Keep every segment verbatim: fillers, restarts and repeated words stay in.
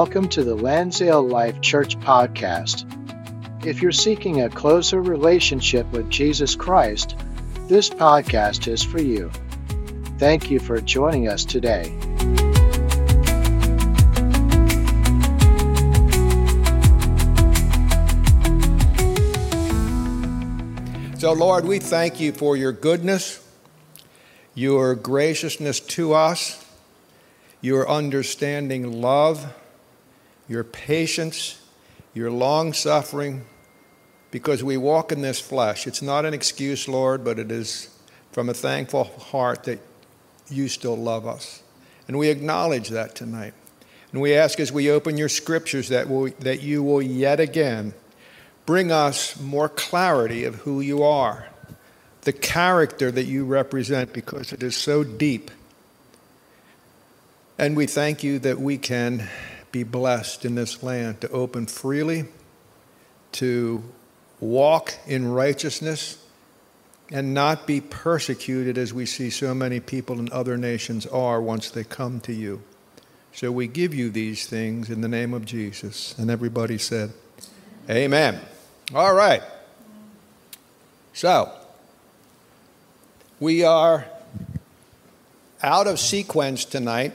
Welcome to the Lansdale Life Church podcast. If you're seeking a closer relationship with Jesus Christ, this podcast is for you. Thank you for joining us today. So, Lord, we thank you for your goodness, your graciousness to us, your understanding love, your patience, your long-suffering, because we walk in this flesh. It's not an excuse, Lord, but it is from a thankful heart that you still love us. And we acknowledge that tonight. And we ask as we open your scriptures that, we'll, that you will yet again bring us more clarity of who you are, the character that you represent, because it is so deep. And we thank you that we can be blessed in this land to open freely, to walk in righteousness, and not be persecuted as we see so many people in other nations are once they come to you. So we give you these things in the name of Jesus. And everybody said, amen. All right. So, we are out of sequence tonight.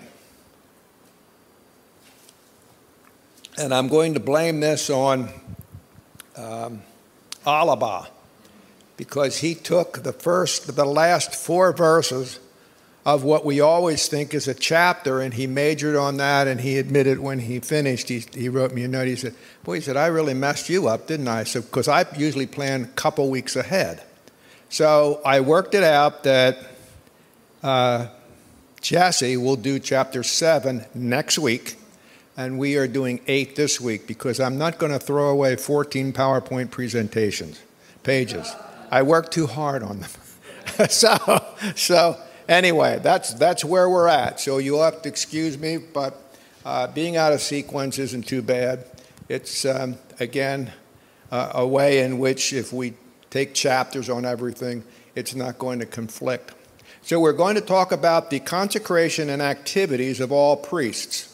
And I'm going to blame this on um, Alaba, because he took the first, the last four verses of what we always think is a chapter, and he majored on that, and he admitted when he finished, he, he wrote me a note, he said, boy, he said, I really messed you up, didn't I? So, because I usually plan a couple weeks ahead. So I worked it out that uh, Jesse will do chapter seven next week, and we are doing eight this week, because I'm not going to throw away fourteen PowerPoint presentations, pages. I worked too hard on them. so, so anyway, that's that's where we're at. So you'll have to excuse me, but uh, being out of sequence isn't too bad. It's, um, again, uh, a way in which if we take chapters on everything, it's not going to conflict. So we're going to talk about the consecration and activities of all priests.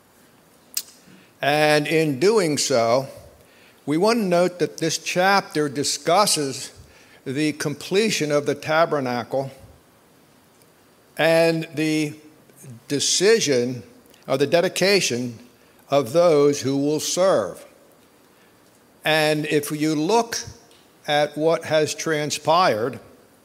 And in doing so, we want to note that this chapter discusses the completion of the tabernacle and the decision or the dedication of those who will serve. And if you look at what has transpired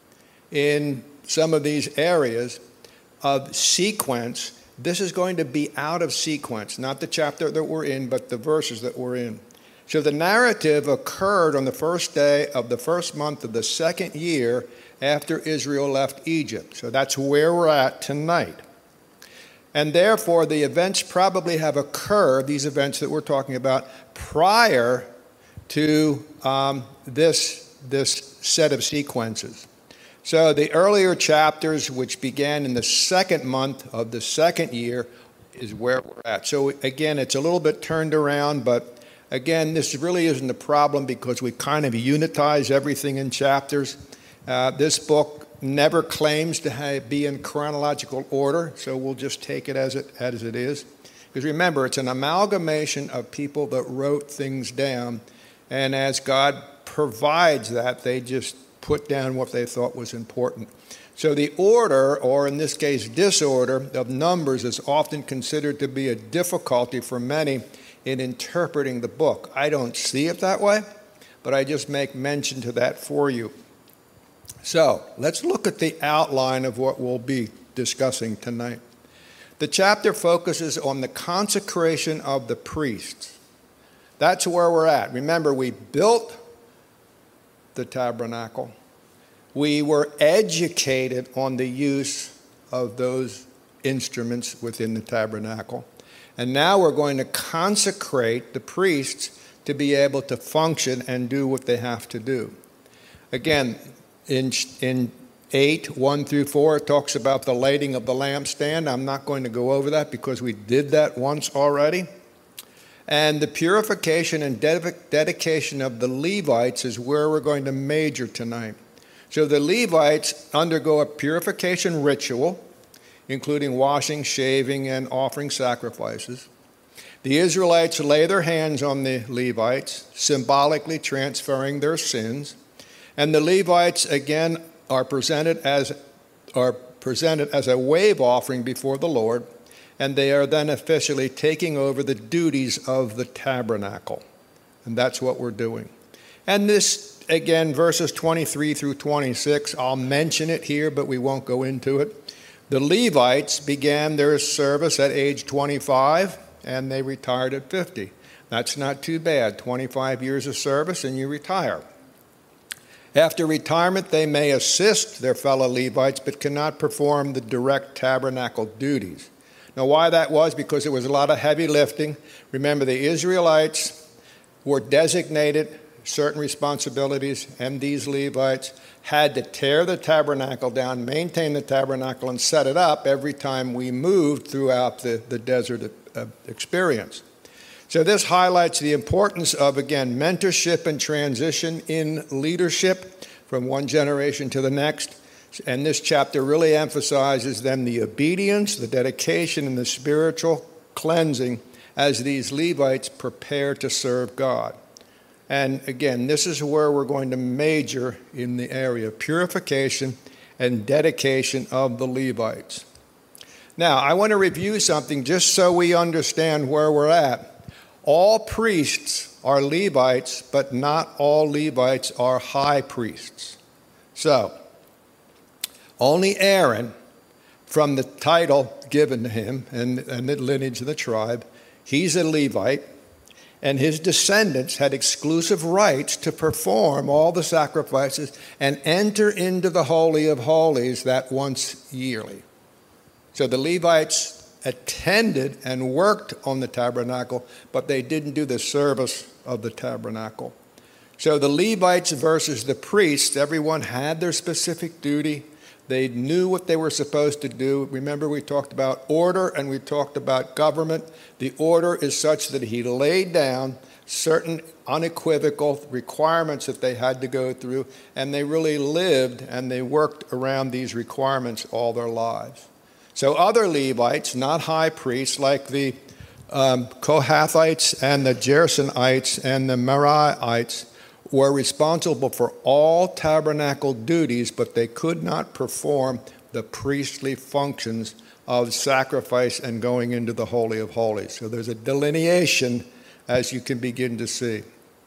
in some of these areas of sequence, this is going to be out of sequence, not the chapter that we're in, but the verses that we're in. So the narrative occurred on the first day of the first month of the second year after Israel left Egypt. So that's where we're at tonight. And therefore, the events probably have occurred, these events that we're talking about, prior to um, this, this set of sequences. So the earlier chapters, which began in the second month of the second year, is where we're at. So again, it's a little bit turned around, but again, this really isn't a problem because we kind of unitize everything in chapters. Uh, this book never claims to have, be in chronological order, so we'll just take it as it as it is. Because remember, it's an amalgamation of people that wrote things down, and as God provides that, they just put down what they thought was important. So the order, or in this case disorder, of numbers is often considered to be a difficulty for many in interpreting the book. I don't see it that way, but I just make mention to that for you. So let's look at the outline of what we'll be discussing tonight. The chapter focuses on the consecration of the priests. That's where we're at. Remember, we built the tabernacle. We were educated on the use of those instruments within the tabernacle. And now we're going to consecrate the priests to be able to function and do what they have to do. Again, in, in eight, one through four, it talks about the lighting of the lampstand. I'm not going to go over that because we did that once already. And the purification and ded- dedication of the Levites is where we're going to major tonight. So the Levites undergo a purification ritual, including washing, shaving, and offering sacrifices. The Israelites lay their hands on the Levites, symbolically transferring their sins. And the Levites, again, are presented as, are presented as a wave offering before the Lord, and they are then officially taking over the duties of the tabernacle. And that's what we're doing. And this, again, verses twenty-three through twenty-six, I'll mention it here, but we won't go into it. The Levites began their service at age twenty-five, and they retired at fifty. That's not too bad. twenty-five years of service, and you retire. After retirement, they may assist their fellow Levites, but cannot perform the direct tabernacle duties. Now, why that was? Because it was a lot of heavy lifting. Remember, the Israelites were designated certain responsibilities, and these Levites had to tear the tabernacle down, maintain the tabernacle, and set it up every time we moved throughout the, the desert uh, experience. So this highlights the importance of, again, mentorship and transition in leadership from one generation to the next. And this chapter really emphasizes then the obedience, the dedication, and the spiritual cleansing as these Levites prepare to serve God. And again, this is where we're going to major in the area of purification and dedication of the Levites. Now, I want to review something just so we understand where we're at. All priests are Levites, but not all Levites are high priests. So, only Aaron, from the title given to him and, and the lineage of the tribe, he's a Levite, and his descendants had exclusive rights to perform all the sacrifices and enter into the Holy of Holies that once yearly. So the Levites attended and worked on the tabernacle, but they didn't do the service of the tabernacle. So the Levites versus the priests, everyone had their specific duty. They knew what they were supposed to do. Remember, we talked about order and we talked about government. The order is such that he laid down certain unequivocal requirements that they had to go through, and they really lived and they worked around these requirements all their lives. So other Levites, not high priests, like the um, Kohathites and the Gershonites and the Merarites, were responsible for all tabernacle duties, but they could not perform the priestly functions of sacrifice and going into the Holy of Holies. So there's a delineation, as you can begin to see.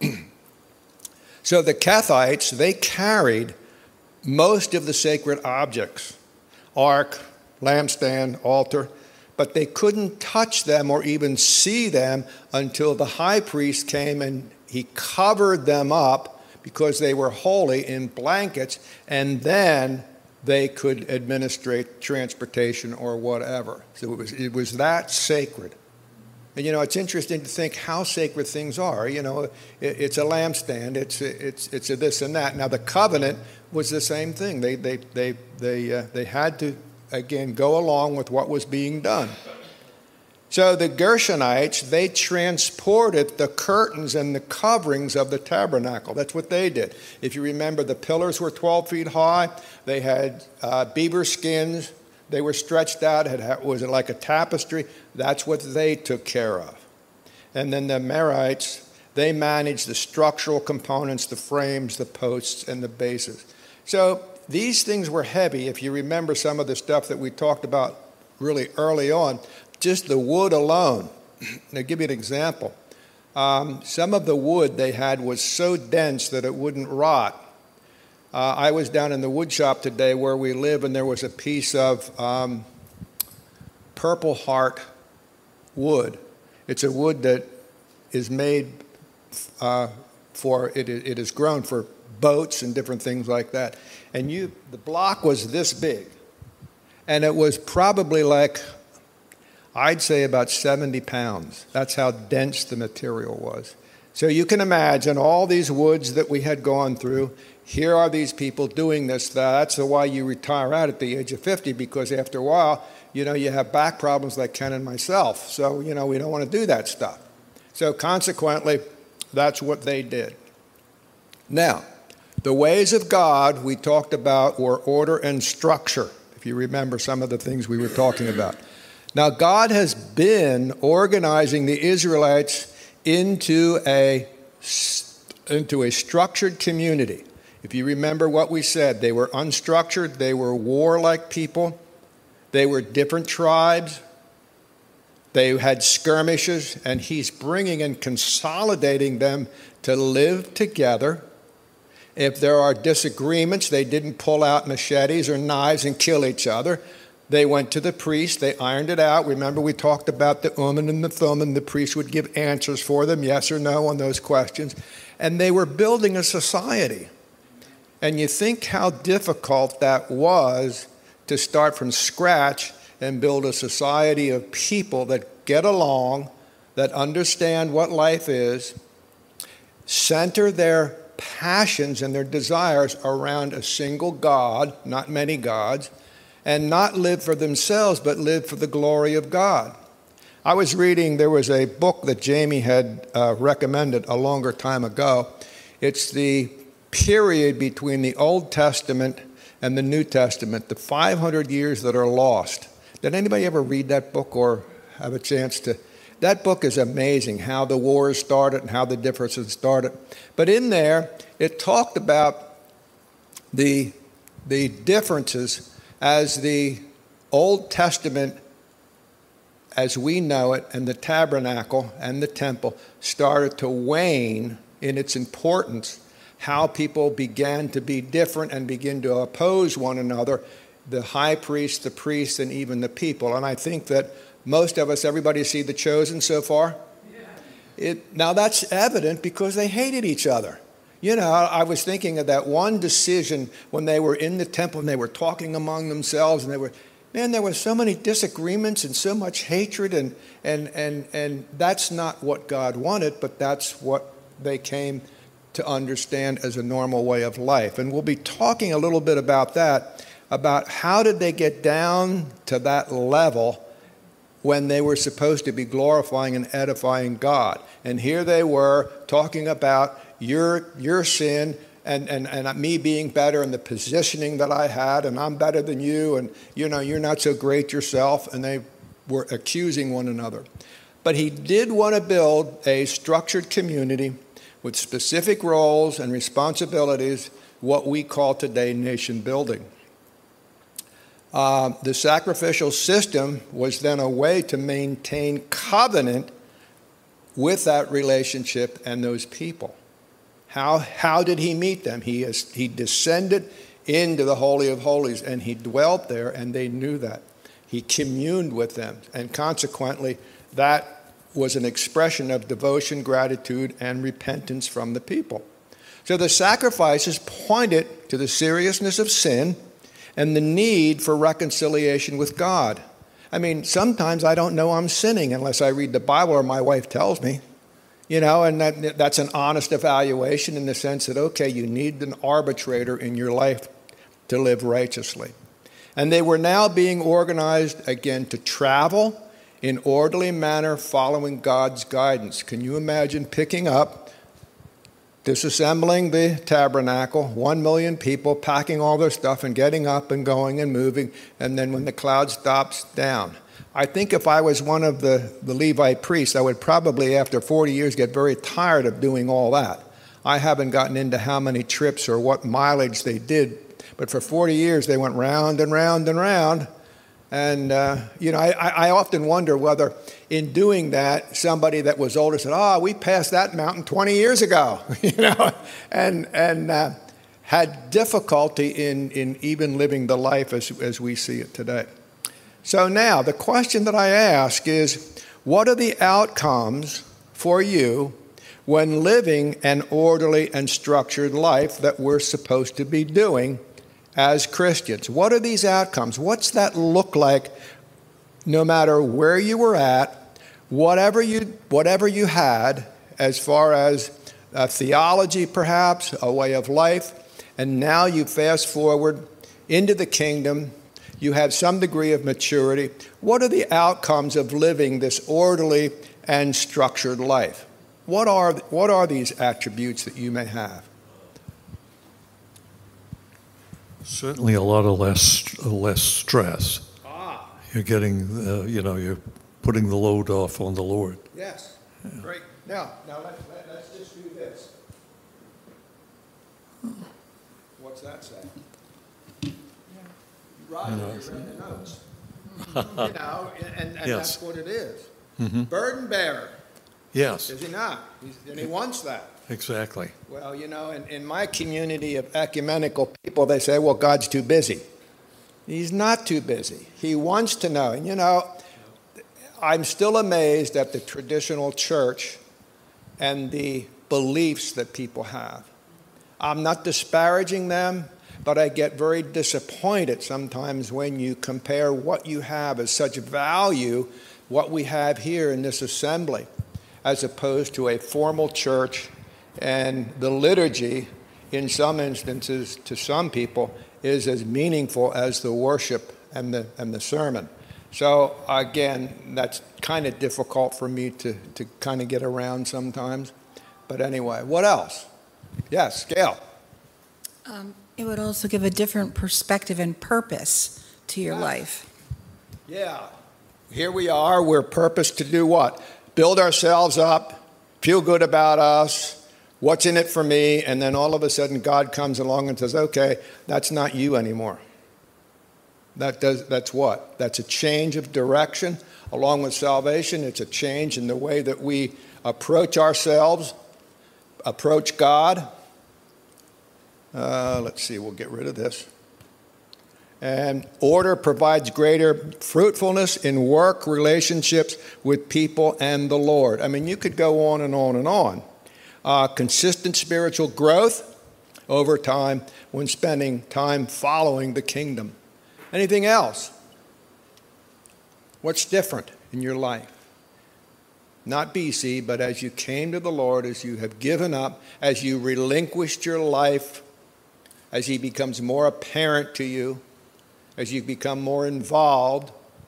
So the Kohathites, they carried most of the sacred objects, ark, lampstand, altar, but they couldn't touch them or even see them until the high priest came and he covered them up because they were holy in blankets, and then they could administrate transportation or whatever. So it was, it was that sacred. And, you know, it's interesting to think how sacred things are. You know, it, it's a lampstand, it's it's it's a this and that. Now, the covenant was the same thing. They they they they uh, they had to again go along with what was being done. So the Gershonites, they transported the curtains and the coverings of the tabernacle. That's what they did. If you remember, the pillars were twelve feet high. They had uh, beaver skins. They were stretched out. It was like a tapestry. That's what they took care of. And then the Merarites, they managed the structural components, the frames, the posts, and the bases. So these things were heavy. If you remember some of the stuff that we talked about really early on, just the wood alone. I'll give you an example. Um, some of the wood they had was so dense that it wouldn't rot. Uh, I was down in the wood shop today where we live, and there was a piece of um, Purple Heart wood. It's a wood that is made uh, for, it, it is grown for boats and different things like that. And you, the block was this big, and it was probably like, I'd say about seventy pounds. That's how dense the material was. So you can imagine all these woods that we had gone through. Here are these people doing this. That's why you retire out at the age of fifty, because after a while, you know, you have back problems like Ken and myself. So, you know, we don't want to do that stuff. So consequently, that's what they did. Now, the ways of God we talked about were order and structure, if you remember some of the things we were talking about. Now, God has been organizing the Israelites into a, into a structured community. If you remember what we said, they were unstructured, they were warlike people, they were different tribes, they had skirmishes, and he's bringing and consolidating them to live together. If there are disagreements, they didn't pull out machetes or knives and kill each other. They went to the priest, they ironed it out. Remember, we talked about the Urim and the Thummim. The priest would give answers for them, yes or no, on those questions. And they were building a society. And you think how difficult that was to start from scratch and build a society of people that get along, that understand what life is, center their passions and their desires around a single God, not many gods, and not live for themselves, but live for the glory of God. I was reading, there was a book that Jamie had uh, recommended a longer time ago. It's the period between the Old Testament and the New Testament, the five hundred years that are lost. Did anybody ever read that book or have a chance to? That book is amazing, how the wars started and how the differences started. But in there, it talked about the, the differences as the Old Testament, as we know it, and the tabernacle and the temple started to wane in its importance, how people began to be different and begin to oppose one another, the high priest, the priests, and even the people. And I think that most of us, everybody see The Chosen so far? Yeah. It, now that's evident because they hated each other. You know, I was thinking of that one decision when they were in the temple and they were talking among themselves, and they were, man, there were so many disagreements and so much hatred, and and and and that's not what God wanted, but that's what they came to understand as a normal way of life. And we'll be talking a little bit about that, about how did they get down to that level when they were supposed to be glorifying and edifying God. And here they were talking about your your sin and, and, and me being better and the positioning that I had, and I'm better than you, and you know, you're not so great yourself, and they were accusing one another. But he did want to build a structured community with specific roles and responsibilities, what we call today nation building. Uh, the sacrificial system was then a way to maintain covenant with that relationship and those people. How, how did he meet them? He, is, he descended into the Holy of Holies, and he dwelt there, and they knew that. He communed with them, and consequently, that was an expression of devotion, gratitude, and repentance from the people. So the sacrifices pointed to the seriousness of sin and the need for reconciliation with God. I mean, sometimes I don't know I'm sinning unless I read the Bible or my wife tells me. You know, and that, that's an honest evaluation in the sense that, okay, you need an arbitrator in your life to live righteously. And they were now being organized again to travel in orderly manner following God's guidance. Can you imagine picking up, disassembling the tabernacle, one million people, packing all their stuff and getting up and going and moving, and then when the cloud stops, down? I think if I was one of the, the Levite priests, I would probably, after forty years, get very tired of doing all that. I haven't gotten into how many trips or what mileage they did, but for forty years they went round and round and round. And, uh, you know, I, I often wonder whether in doing that, somebody that was older said, oh, we passed that mountain twenty years ago, you know, and, and uh, had difficulty in, in even living the life as, as we see it today. So now, the question that I ask is, what are the outcomes for you when living an orderly and structured life that we're supposed to be doing as Christians? What are these outcomes? What's that look like no matter where you were at, whatever you, whatever you had as far as a theology perhaps, a way of life, and now you fast forward into the kingdom, you have some degree of maturity. What are the outcomes of living this orderly and structured life? What are, what are these attributes that you may have? Certainly a lot of less less stress. Ah. you're getting, uh, you know, you're putting the load off on the Lord. Yes. Yeah. Great. Now, now let, let, let's just do this. What's that say? Yeah. Roger, you read the notes. You know, and, and Yes. that's what it is. Mm-hmm. Burden bearer. Yes. Is he not? He's, and he wants that. Exactly. Well, you know, in, in my community of ecumenical people, they say, well, God's too busy. He's not too busy. He wants to know. And, you know, I'm still amazed at the traditional church and the beliefs that people have. I'm not disparaging them, but I get very disappointed sometimes when you compare what you have as such value, what we have here in this assembly, as opposed to a formal church, and the liturgy, in some instances, to some people, is as meaningful as the worship and the and the sermon. So again, that's kind of difficult for me to, to kind of get around sometimes. But anyway, what else? Yes, Gail. Um, it would also give a different perspective and purpose to your Yes. life. Yeah. Here we are. We're purposed to do what? Build ourselves up, feel good about us, what's in it for me, and then all of a sudden God comes along and says, okay, that's not you anymore. That does, that's what? That's a change of direction. Along with salvation, it's a change in the way that we approach ourselves, approach God. Uh, let's see, we'll get rid of this. And order provides greater fruitfulness in work, relationships with people and the Lord. I mean, you could go on and on and on. Uh, consistent spiritual growth over time when spending time following the kingdom. Anything else? What's different in your life? Not B C, but as you came to the Lord, as you have given up, as you relinquished your life, as He becomes more apparent to you, as you become more involved.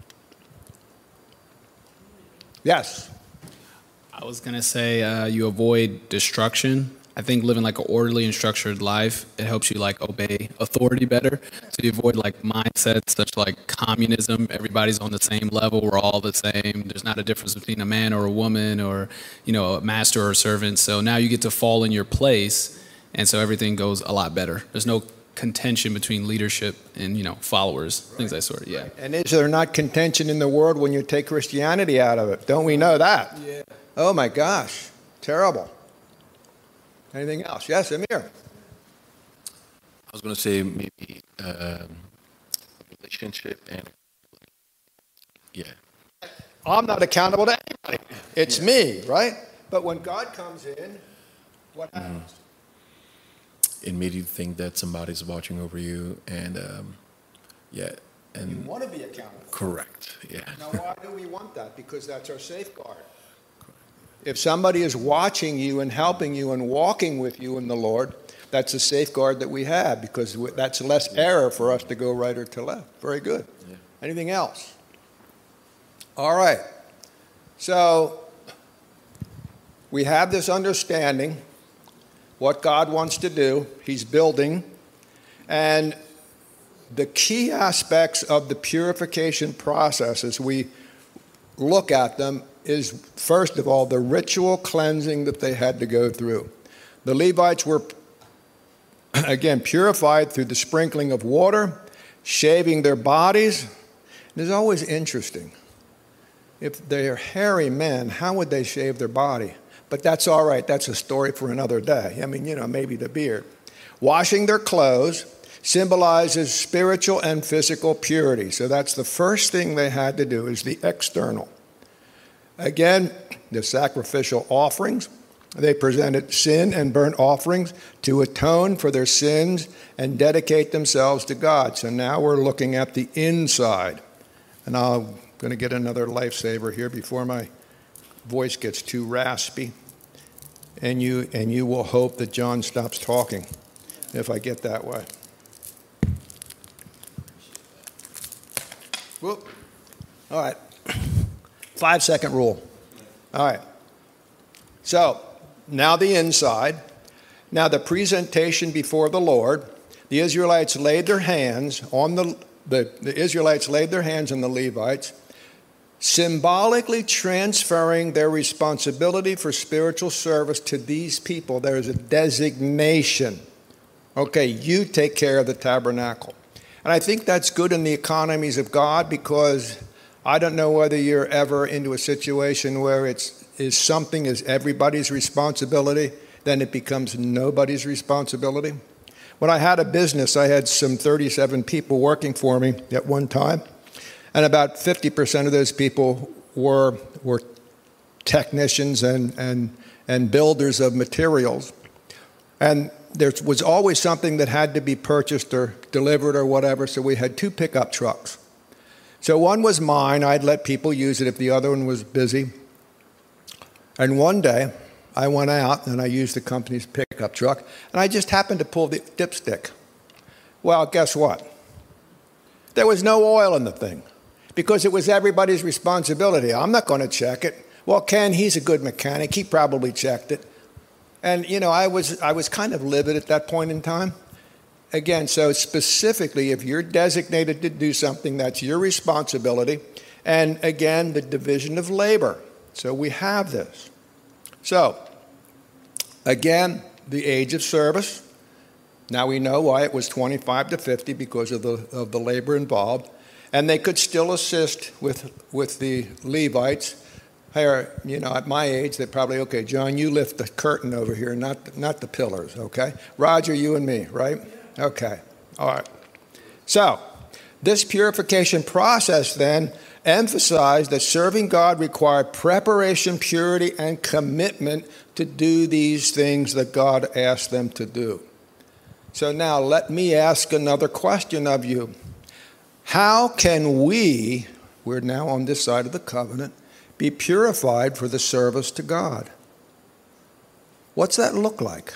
Yes? I was going to say uh, you avoid destruction. I think living like an orderly and structured life, it helps you like obey authority better. So you avoid like mindsets such like communism. Everybody's on the same level. We're all the same. There's not a difference between a man or a woman or, you know, a master or a servant. So now you get to fall in your place. And so everything goes a lot better. There's no contention between leadership and, you know, followers, right. Things that sort of, yeah. And is there not contention in the world when you take Christianity out of it? Don't we know that? Yeah. Oh my gosh, terrible. Anything else? Yes, Amir. I was going to say maybe um, relationship and yeah. I'm not accountable to anybody. It's yeah. me, right? But when God comes in, what happens? Mm-hmm. It made you think that somebody's watching over you, and um, yeah, and you want to be accountable. Correct. Yeah. Now, why do we want that? Because that's our safeguard. If somebody is watching you and helping you and walking with you in the Lord, that's a safeguard that we have, because that's less error for us to go right or to left. Very good. Yeah. Anything else? All right. So we have this understanding what God wants to do. He's building. And the key aspects of the purification process as we look at them is, first of all, the ritual cleansing that they had to go through. The Levites were, again, purified through the sprinkling of water, shaving their bodies. It's always interesting. If they're hairy men, how would they shave their body? But that's all right. That's a story for another day. I mean, you know, maybe the beard. Washing their clothes symbolizes spiritual and physical purity. So that's the first thing they had to do, is the external. Again, the sacrificial offerings. They presented sin and burnt offerings to atone for their sins and dedicate themselves to God. So now we're looking at the inside. And I'm going to get another lifesaver here before my voice gets too raspy. And you, and you will hope that John stops talking if I get that way. Whoop. All right. Five second rule. All right. So now the inside. Now the presentation before the Lord. The Israelites laid their hands on the the, the Israelites laid their hands on the Levites, symbolically transferring their responsibility for spiritual service to these people. There is a designation. Okay, you take care of the tabernacle. And I think that's good in the economies of God, because I don't know whether you're ever into a situation where it's is something is everybody's responsibility, then it becomes nobody's responsibility. When I had a business, I had some thirty-seven people working for me at one time, and about fifty percent of those people were were technicians and and and builders of materials. And there was always something that had to be purchased or delivered or whatever, so we had two pickup trucks. So one was mine. I'd let people use it if the other one was busy. And one day, I went out and I used the company's pickup truck, and I just happened to pull the dipstick. Well, guess what? There was no oil in the thing, because it was everybody's responsibility. I'm not going to check it. Well, Ken, he's a good mechanic. He probably checked it. And, you know, I was I was kind of livid at that point in time. Again, so specifically, if you're designated to do something, that's your responsibility. And again, the division of labor. So we have this. So, again, the age of service. Now we know why it was twenty-five to fifty, because of the of the labor involved. And they could still assist with with the Levites. Here, you know, at my age, they're probably, okay, John, you lift the curtain over here, not, not the pillars, okay? Roger, you and me, right? Okay, all right. So, this purification process then emphasized that serving God required preparation, purity, and commitment to do these things that God asked them to do. So now let me ask another question of you. How can we, we're now on this side of the covenant, be purified for the service to God? What's that look like?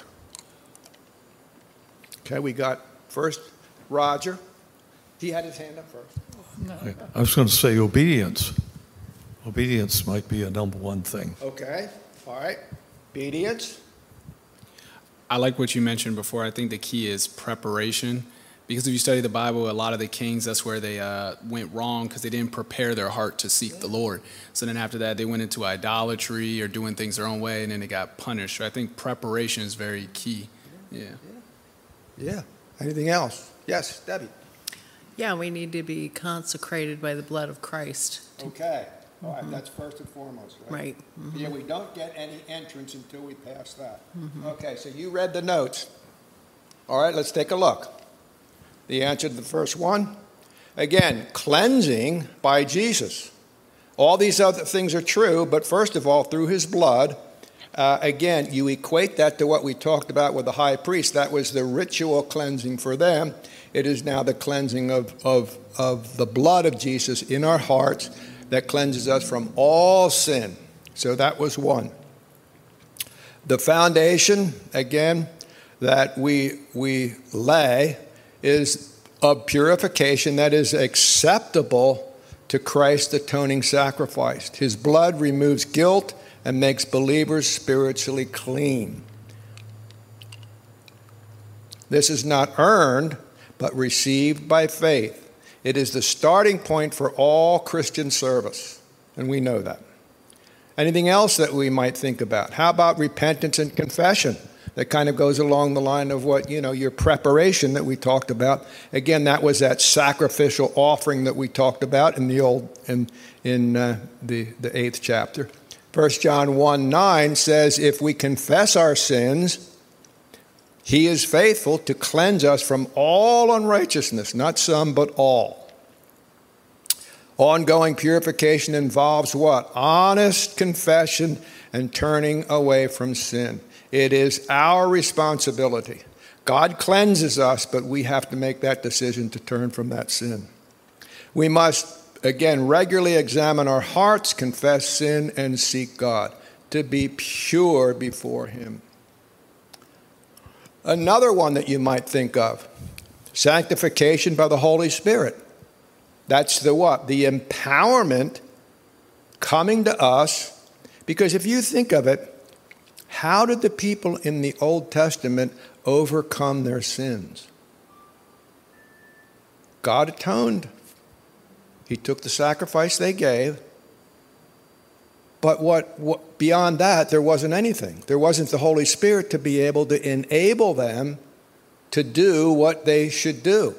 Okay, we got first Roger. He had his hand up first. I was going to say obedience. Obedience might be a number one thing. Okay, all right. Obedience. I like what you mentioned before. I think the key is preparation. Because if you study the Bible, a lot of the kings, that's where they uh, went wrong, because they didn't prepare their heart to seek the Lord. So then after that, they went into idolatry or doing things their own way, and then they got punished. So I think preparation is very key. Yeah. Yeah. Yeah. Anything else? Yes, Debbie. Yeah, we need to be consecrated by the blood of Christ. Okay. All right, that's first and foremost, right? Right. Mm-hmm. Yeah, we don't get any entrance until we pass that. Mm-hmm. Okay, so you read the notes. All right, let's take a look. The answer to the first one, again, cleansing by Jesus. All these other things are true, but first of all, through his blood, uh, again, you equate that to what we talked about with the high priest. That was the ritual cleansing for them. It is now the cleansing of, of, of the blood of Jesus in our hearts that cleanses us from all sin. So that was one. The foundation, again, that we we lay is of purification that is acceptable to Christ's atoning sacrifice. His blood removes guilt and makes believers spiritually clean. This is not earned, but received by faith. It is the starting point for all Christian service, and we know that. Anything else that we might think about? How about repentance and confession? That kind of goes along the line of what, you know, your preparation that we talked about. Again, that was that sacrificial offering that we talked about in the old, in, in uh, the, the eighth chapter. First John one nine says, if we confess our sins, he is faithful to cleanse us from all unrighteousness, not some, but all. Ongoing purification involves what? Honest confession and turning away from sin. It is our responsibility. God cleanses us, but we have to make that decision to turn from that sin. We must, again, regularly examine our hearts, confess sin, and seek God to be pure before him. Another one that you might think of, sanctification by the Holy Spirit. That's the what? The empowerment coming to us. Because if you think of it, how did the people in the Old Testament overcome their sins? God atoned. He took the sacrifice they gave. But what, what beyond that, there wasn't anything. There wasn't the Holy Spirit to be able to enable them to do what they should do.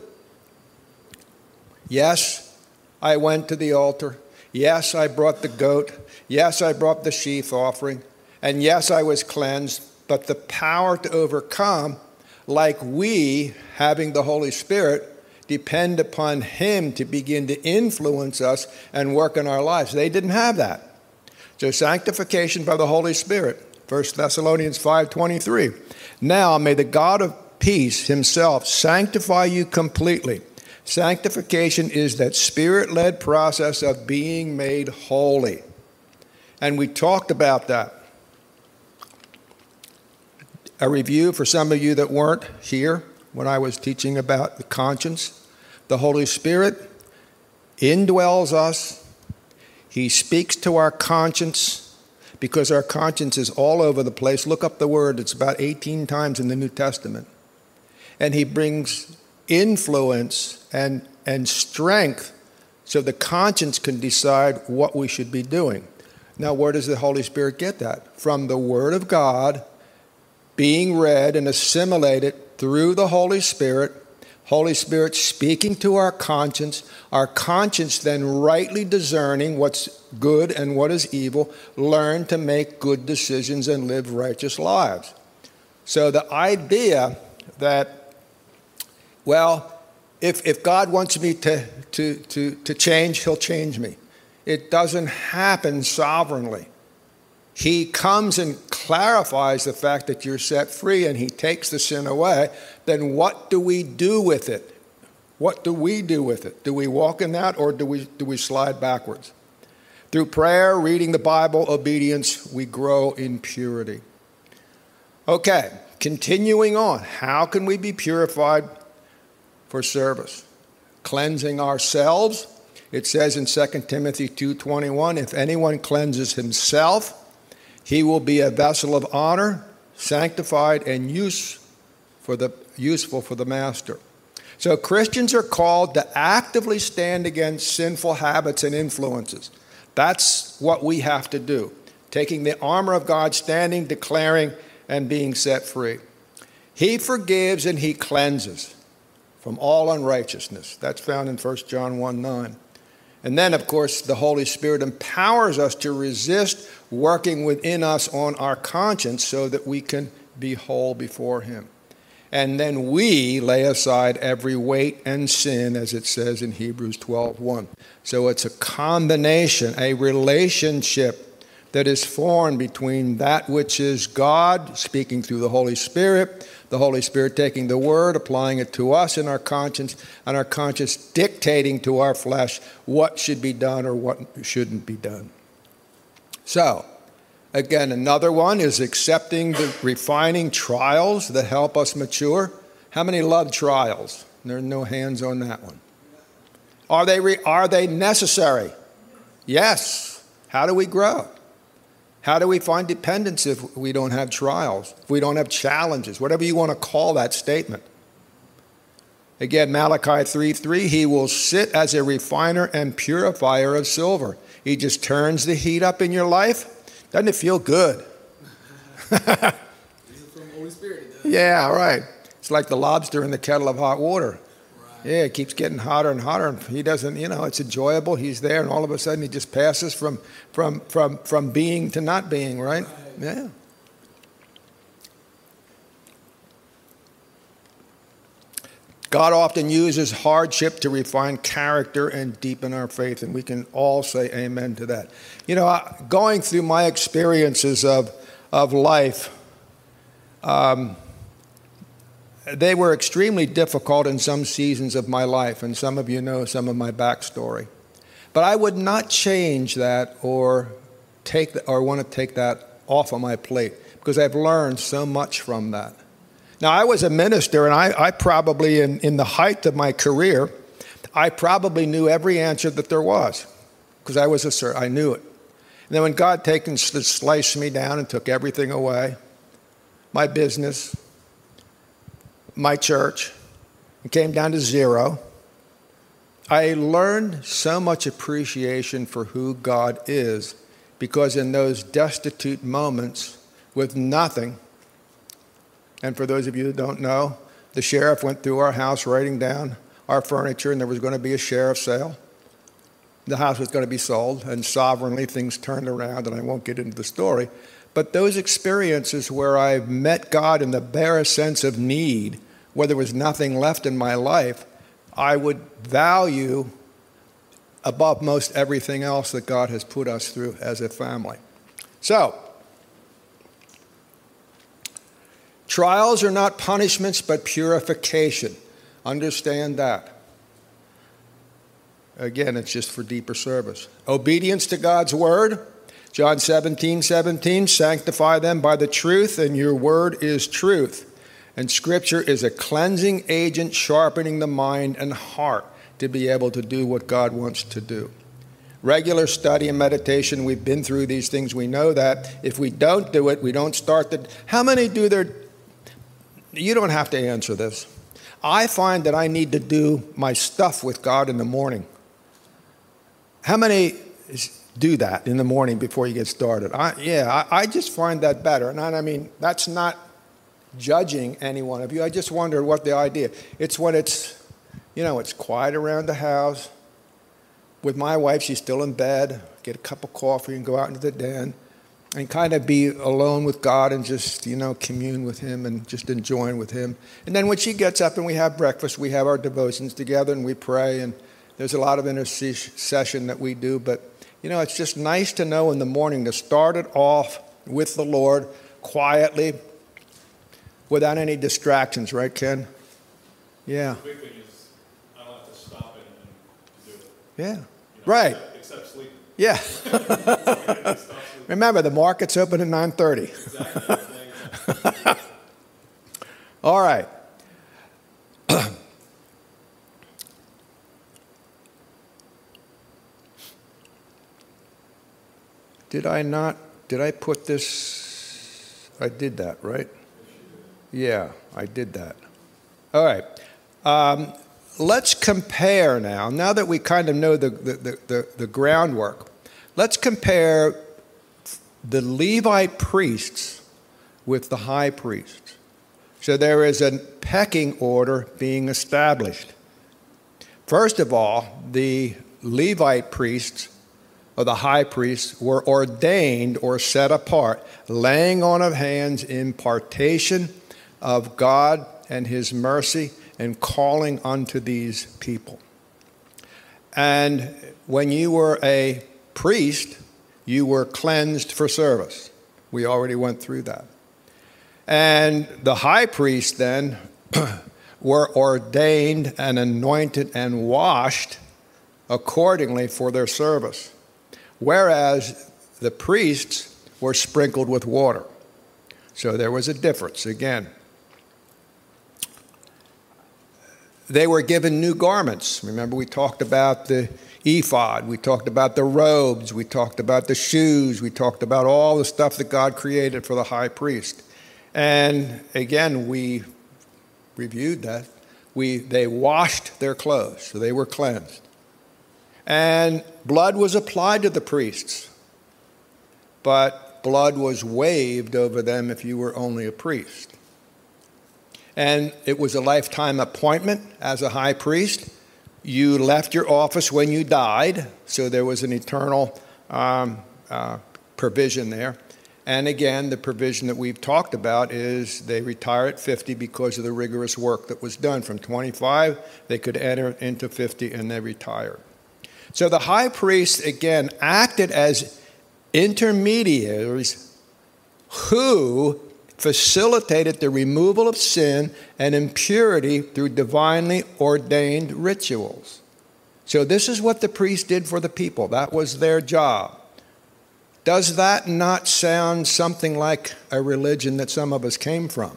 Yes, I went to the altar. Yes, I brought the goat. Yes, I brought the sheaf offering. And yes, I was cleansed. But the power to overcome, like we, having the Holy Spirit, depend upon Him to begin to influence us and work in our lives. They didn't have that. So sanctification by the Holy Spirit. First Thessalonians five twenty-three. Now may the God of peace Himself sanctify you completely. Sanctification is that Spirit-led process of being made holy. And we talked about that. A review for some of you that weren't here when I was teaching about the conscience. The Holy Spirit indwells us. He speaks to our conscience because our conscience is all over the place. Look up the word. It's about eighteen times in the New Testament. And He brings influence and, and strength so the conscience can decide what we should be doing. Now, where does the Holy Spirit get that? From the Word of God being read and assimilated through the Holy Spirit. Holy Spirit speaking to our conscience, our conscience then rightly discerning what's good and what is evil, learn to make good decisions and live righteous lives. So the idea that, well, if, if God wants me to, to, to, to change, He'll change me. It doesn't happen sovereignly. He comes and clarifies the fact that you're set free and He takes the sin away. Then what do we do with it? What do we do with it? Do we walk in that, or do we, do we slide backwards? Through prayer, reading the Bible, obedience, we grow in purity. Okay, continuing on. How can we be purified for service? Cleansing ourselves. It says in Second Timothy two twenty-one, if anyone cleanses himself, he will be a vessel of honor, sanctified and use for the, useful for the master. So Christians are called to actively stand against sinful habits and influences. That's what we have to do. Taking the armor of God, standing, declaring, and being set free. He forgives and He cleanses from all unrighteousness. That's found in First John one nine. And then, of course, the Holy Spirit empowers us to resist working within us on our conscience so that we can be whole before Him. And then we lay aside every weight and sin, as it says in Hebrews twelve one. So it's a combination, a relationship that is formed between that which is God speaking through the Holy Spirit, the Holy Spirit taking the Word, applying it to us in our conscience, and our conscience dictating to our flesh what should be done or what shouldn't be done. So, again, another one is accepting the refining trials that help us mature. How many love trials? There are no hands on that one. Are they, re- are they necessary? Yes. How do we grow? How do we find dependence if we don't have trials, if we don't have challenges, whatever you want to call that statement? Again, Malachi three three, He will sit as a refiner and purifier of silver. He just turns the heat up in your life. Doesn't it feel good? Yeah, right. It's like the lobster in the kettle of hot water. Yeah, it keeps getting hotter and hotter. And he doesn't, you know, it's enjoyable. He's there, and all of a sudden he just passes from from from from being to not being, right? Yeah. God often uses hardship to refine character and deepen our faith, and we can all say amen to that. You know, going through my experiences of of life, um, they were extremely difficult in some seasons of my life, and some of you know some of my backstory. But I would not change that or take the, or want to take that off of my plate, because I've learned so much from that. Now, I was a minister, and I, I probably, in, in the height of my career, I probably knew every answer that there was, because I was a sir, I knew it. And then when God taken sliced me down and took everything away, my business, my church, it came down to zero. I learned so much appreciation for who God is, because in those destitute moments with nothing, and for those of you that don't know, the sheriff went through our house writing down our furniture, and there was going to be a sheriff sale. The house was going to be sold, and sovereignly things turned around, and I won't get into the story. But those experiences where I've met God in the barest sense of need, where there was nothing left in my life, I would value above most everything else that God has put us through as a family. So, trials are not punishments, but purification. Understand that. Again, it's just for deeper service. Obedience to God's word. John seventeen seventeen, sanctify them by the truth, and your word is truth. And Scripture is a cleansing agent, sharpening the mind and heart to be able to do what God wants to do. Regular study and meditation, we've been through these things, we know that. If we don't do it, we don't start the... How many do their... You don't have to answer this. I find that I need to do my stuff with God in the morning. How many do that in the morning before you get started? I, yeah, I, I just find that better. And I, I mean, that's not judging any one of you. I just wonder what the idea. It's when it's, you know, it's quiet around the house. With my wife, she's still in bed. Get a cup of coffee and go out into the den and kind of be alone with God and just, you know, commune with him and just enjoying with him. And then when she gets up and we have breakfast, we have our devotions together and we pray, and there's a lot of intercession that we do. But, you know, it's just nice to know in the morning to start it off with the Lord quietly without any distractions, right, Ken? Yeah. The big thing is I don't have to stop it and do it. Yeah. You know, Right. Except, except sleeping. Yeah. Remember, the market's open at nine thirty. Exactly. Exactly. All right. Did I not, did I put this, I did that, right? Yeah, I did that. All right. Um, let's compare now, now that we kind of know the, the, the, the, the groundwork, let's compare the Levite priests with the high priests. So there is a pecking order being established. First of all, the Levite priests, or the high priests, were ordained or set apart, laying on of hands, impartation of God and his mercy, and calling unto these people. And when you were a priest, you were cleansed for service. We already went through that. And the high priests then were ordained and anointed and washed accordingly for their service, whereas the priests were sprinkled with water. So there was a difference again. They were given new garments. Remember, we talked about the ephod, we talked about the robes, we talked about the shoes, we talked about all the stuff that God created for the high priest. And again, we reviewed that. We, they washed their clothes, so they were cleansed. And blood was applied to the priests, but blood was waived over them if you were only a priest. And it was a lifetime appointment as a high priest. You left your office when you died, so there was an eternal um, uh, provision there. And again, the provision that we've talked about is they retire at fifty because of the rigorous work that was done. From twenty-five, they could enter into fifty, and they retired. So the high priests, again, acted as intermediaries who facilitated the removal of sin and impurity through divinely ordained rituals. So this is what the priests did for the people. That was their job. Does that not sound something like a religion that some of us came from?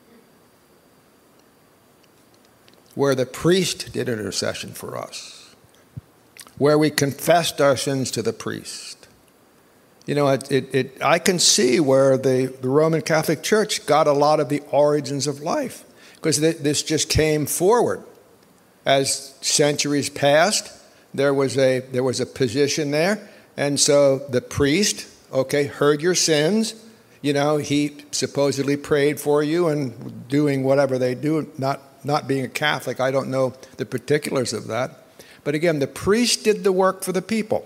Where the priest did intercession for us, where we confessed our sins to the priest. You know, it, it, it, I can see where the, the Roman Catholic Church got a lot of the origins of life, because th- this just came forward. As centuries passed, there was a there was a position there, and so the priest, okay, heard your sins. You know, he supposedly prayed for you and doing whatever they do, not not being a Catholic. I don't know the particulars of that. But again, the priest did the work for the people.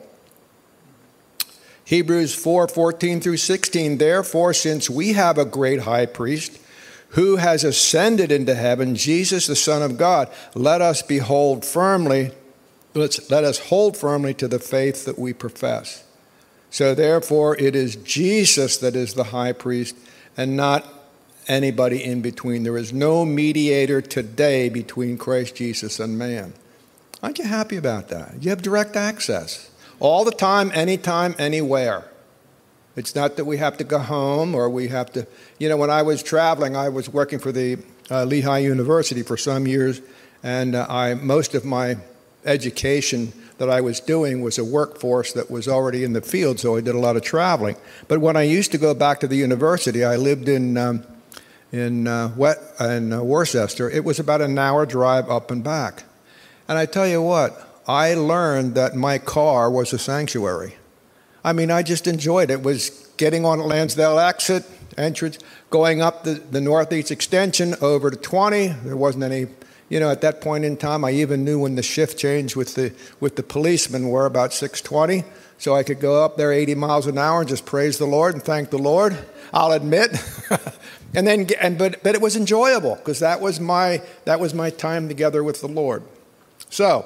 Hebrews four, fourteen through sixteen, therefore, since we have a great high priest who has ascended into heaven, Jesus, the Son of God, let us behold firmly, let's, let us hold firmly to the faith that we profess. So therefore, it is Jesus that is the high priest and not anybody in between. There is no mediator today between Christ Jesus and man. Aren't you happy about that? You have direct access. All the time, anytime, anywhere. It's not that we have to go home or we have to, you know, when I was traveling, I was working for the uh, Lehigh University for some years, and uh, I most of my education that I was doing was a workforce that was already in the field, so I did a lot of traveling. But when I used to go back to the university, I lived in um, in, uh, Wet, in uh, Worcester. It was about an hour drive up and back. And I tell you what, I learned that my car was a sanctuary. I mean, I just enjoyed it. It was getting on Lansdale exit, entrance, going up the, the northeast extension over to twenty. There wasn't any, you know, at that point in time, I even knew when the shift change with the with the policemen were about six twenty. So I could go up there eighty miles an hour and just praise the Lord and thank the Lord, I'll admit. and then, and but but it was enjoyable because that was my that was my time together with the Lord. So,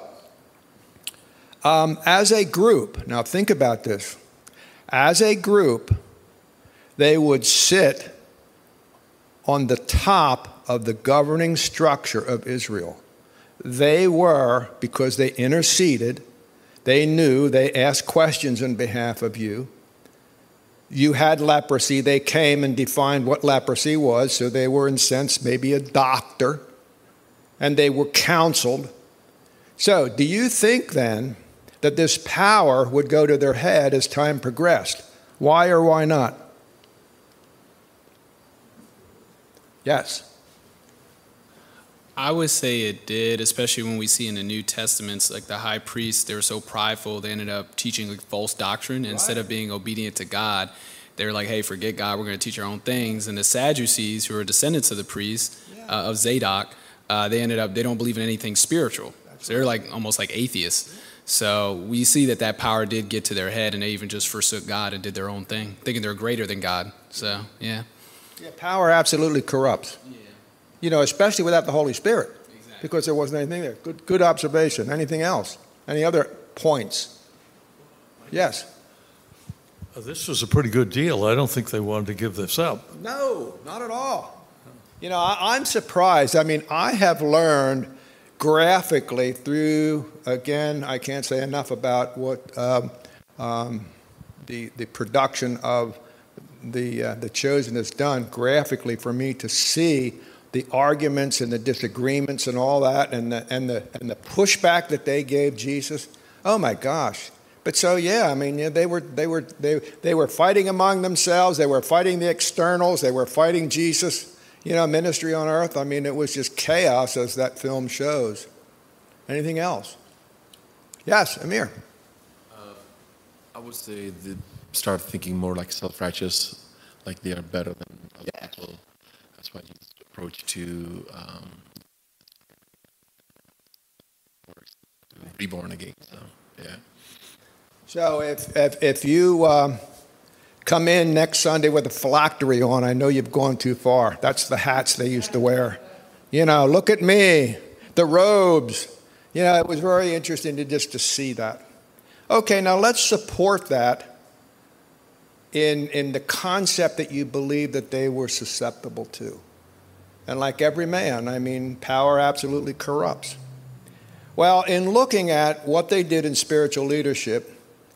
um, as a group, now think about this. As a group, they would sit on the top of the governing structure of Israel. They were, because they interceded, they knew, they asked questions on behalf of you. You had leprosy, they came and defined what leprosy was, so they were, in a sense, maybe a doctor, and they were counseled. So, do you think then that this power would go to their head as time progressed? Why or why not? Yes. I would say it did, especially when we see in the New Testaments, like the high priests, they were so prideful, they ended up teaching like false doctrine. Right. Instead of being obedient to God, they were like, hey, forget God, we're going to teach our own things. And the Sadducees, who are descendants of the priests, yeah. uh, of Zadok, uh, they ended up, they don't believe in anything spiritual. So they're like almost like atheists. So we see that that power did get to their head, and they even just forsook God and did their own thing, thinking they're greater than God. So, yeah. Yeah, power absolutely corrupts. Yeah. You know, especially without the Holy Spirit, exactly. Because there wasn't anything there. Good, good observation. Anything else? Any other points? Yes. This was a pretty good deal. I don't think they wanted to give this up. No, not at all. You know, I, I'm surprised. I mean, I have learned graphically through, again, I can't say enough about what um, um, the the production of the uh, the Chosen has done graphically for me to see the arguments and the disagreements and all that, and the and the and the pushback that they gave Jesus. Oh my gosh! But so yeah, I mean, yeah, they were they were they they were fighting among themselves. They were fighting the externals. They were fighting Jesus. You know, ministry on earth. I mean, it was just chaos, as that film shows. Anything else? Yes, Amir. Uh, I would say they start thinking more like self-righteous, like they are better than other yeah. people. That's why his approach to um, reborn again. So, yeah. So if if if you um, come in next Sunday with a phylactery on, I know you've gone too far. That's the hats they used to wear. You know, look at me, the robes. You know, it was very interesting to just to see that. Okay, now let's support that in in the concept that you believe that they were susceptible to. And like every man, I mean, power absolutely corrupts. Well, in looking at what they did in spiritual leadership,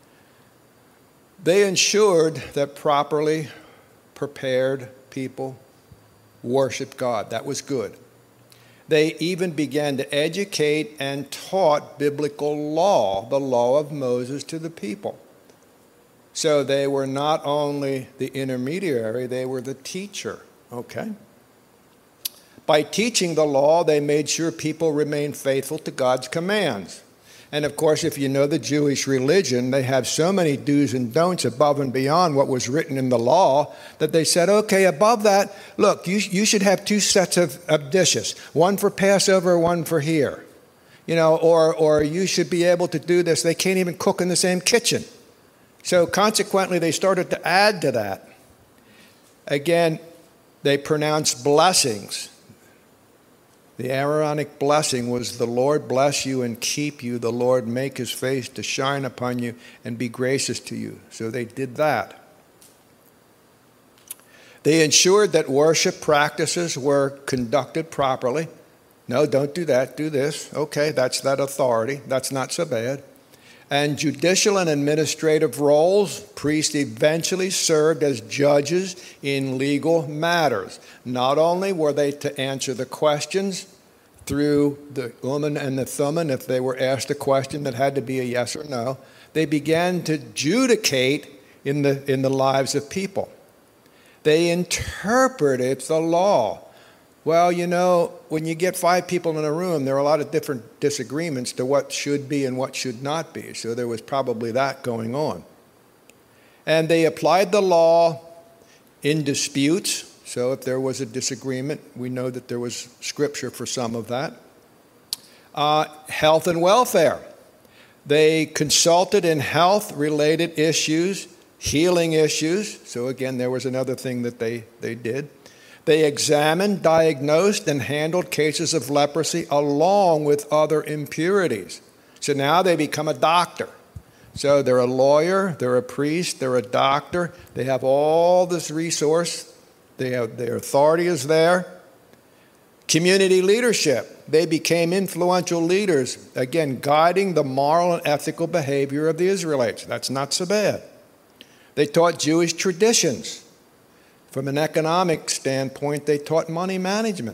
they ensured that properly prepared people worshiped God. That was good. They even began to educate and taught biblical law, the law of Moses, to the people. So they were not only the intermediary, they were the teacher, okay? By teaching the law, they made sure people remained faithful to God's commands. And of course, if you know the Jewish religion, they have so many do's and don'ts above and beyond what was written in the law that they said, okay, above that, look, you, you should have two sets of, of dishes, one for Passover, one for here. You know, or, or you should be able to do this. They can't even cook in the same kitchen. So consequently, they started to add to that. Again, they pronounced blessings. The Aaronic blessing was, the Lord bless you and keep you. The Lord make his face to shine upon you and be gracious to you. So they did that. They ensured that worship practices were conducted properly. No, don't do that, do this. Okay, that's that authority. That's not so bad. And judicial and administrative roles, priests eventually served as judges in legal matters. Not only were they to answer the questions through the Urim and the Thummim, if they were asked a question that had to be a yes or no, they began to judicate in the, in the lives of people. They interpreted the law. Well, you know, when you get five people in a room, there are a lot of different disagreements to what should be and what should not be. So there was probably that going on. And they applied the law in disputes. So if there was a disagreement, we know that there was scripture for some of that. Uh, health and welfare. They consulted in health-related issues, healing issues. So again, there was another thing that they, they did. They examined, diagnosed, and handled cases of leprosy along with other impurities. So now they become a doctor. So they're a lawyer, they're a priest, they're a doctor. They have all this resource. They have, their authority is there. Community leadership. They became influential leaders, again, guiding the moral and ethical behavior of the Israelites. That's not so bad. They taught Jewish traditions. From an economic standpoint, they taught money management.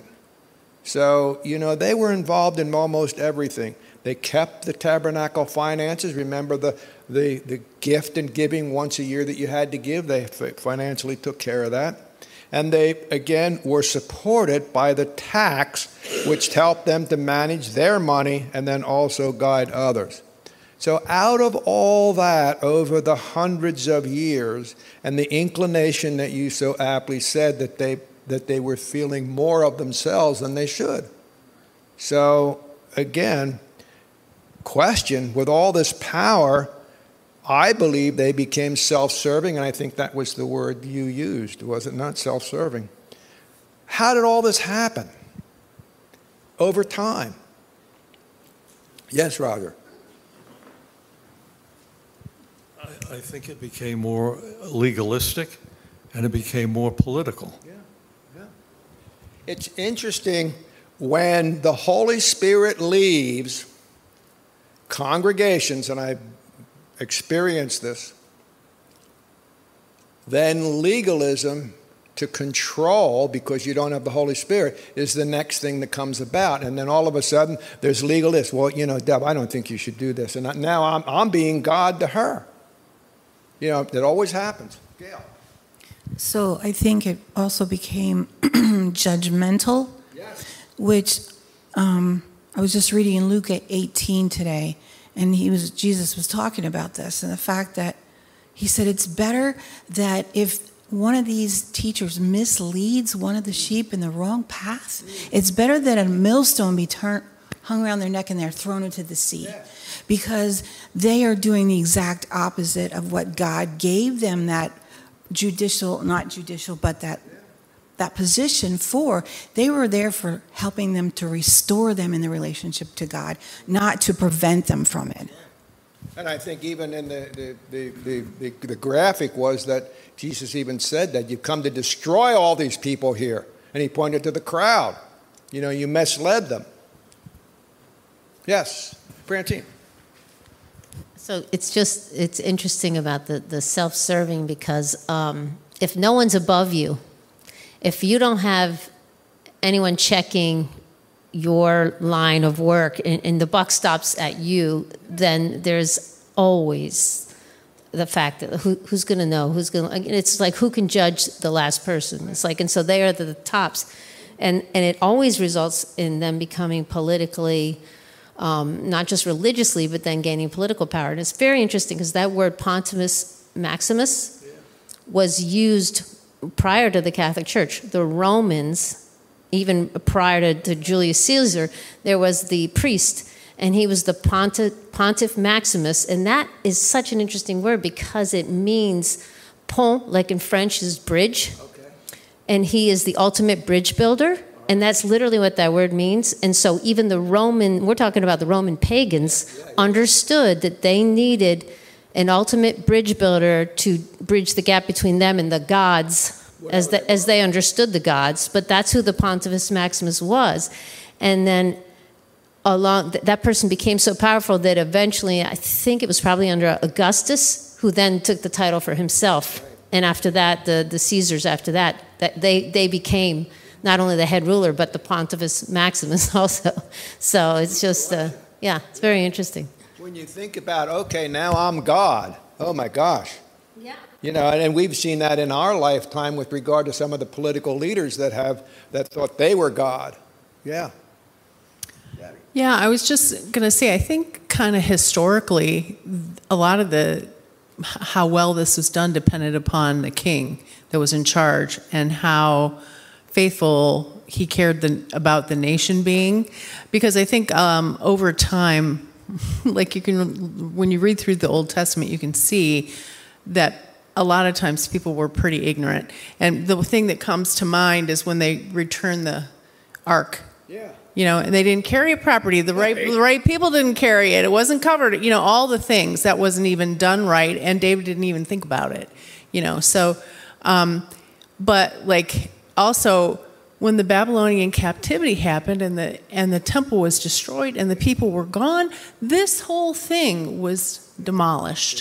So, you know, they were involved in almost everything. They kept the tabernacle finances. Remember the, the, the gift and giving once a year that you had to give? They financially took care of that. And they, again, were supported by the tax, which helped them to manage their money and then also guide others. So out of all that, over the hundreds of years, and the inclination that you so aptly said that they, that they were feeling more of themselves than they should. So again, question, with all this power, I believe they became self-serving, and I think that was the word you used, was it not? Self-serving. How did all this happen? Over time. Yes, Roger. I think it became more legalistic and it became more political. Yeah, yeah. It's interesting, when the Holy Spirit leaves congregations, and I've experienced this, then legalism to control, because you don't have the Holy Spirit, is the next thing that comes about. And then all of a sudden, there's legalists. Well, you know, Deb, I don't think you should do this. And now I'm, I'm being God to her. You know, it always happens. Gail. So I think it also became judgmental, Yes. which um, I was just reading in Luke eighteen today, and he was Jesus was talking about this, and the fact that he said it's better that if one of these teachers misleads one of the sheep in the wrong path, it's better that a millstone be turned, hung around their neck and they're thrown into the sea. Yes. Because they are doing the exact opposite of what God gave them that judicial, not judicial, but that that position for. They were there for helping them to restore them in the relationship to God, not to prevent them from it. And I think even in the, the, the, the, the graphic was that Jesus even said that you've come to destroy all these people here. And he pointed to the crowd. You know, you misled them. Yes, Francine. So it's just, it's interesting about the, the self-serving, because um, if no one's above you, if you don't have anyone checking your line of work and, and the buck stops at you, then there's always the fact that who, who's going to know, who's going to, it's like who can judge the last person. It's like, and so they are the tops. And, and it always results in them becoming politically, um, not just religiously, but then gaining political power. And it's very interesting because that word Pontifex Maximus was used prior to the Catholic Church. The Romans, even prior to, to Julius Caesar, there was the priest, and he was the Pontif, Pontiff Maximus. And that is such an interesting word because it means pont, like in French, is bridge. Okay. And he is the ultimate bridge builder. And that's literally what that word means. And so even the Roman, we're talking about the Roman pagans, yeah, yeah. understood that they needed an ultimate bridge builder to bridge the gap between them and the gods, as, the, as they understood the gods. But that's who the Pontifex Maximus was. And then along, that person became so powerful that eventually, I think it was probably under Augustus, who then took the title for himself. And after that, the, the Caesars after that, that they, they became not only the head ruler, but the Pontifex Maximus also. So it's just, uh, yeah, it's very interesting. When you think about, okay, now I'm God. Oh my gosh. Yeah. You know, and we've seen that in our lifetime with regard to some of the political leaders that have, that thought they were God. Yeah. Yeah, I was just going to say, I think kind of historically, a lot of the, how well this was done depended upon the king that was in charge and how faithful he cared the, about the nation being. Because I think um, over time, like you can, when you read through the Old Testament, you can see that a lot of times people were pretty ignorant. And the thing that comes to mind is when they returned the ark. Yeah. You know, and they didn't carry it properly. The right, the right people didn't carry it. It wasn't covered. You know, all the things that wasn't even done right, and David didn't even think about it. You know, so, um, but like also when the Babylonian captivity happened and the and the temple was destroyed and the people were gone, this whole thing was demolished.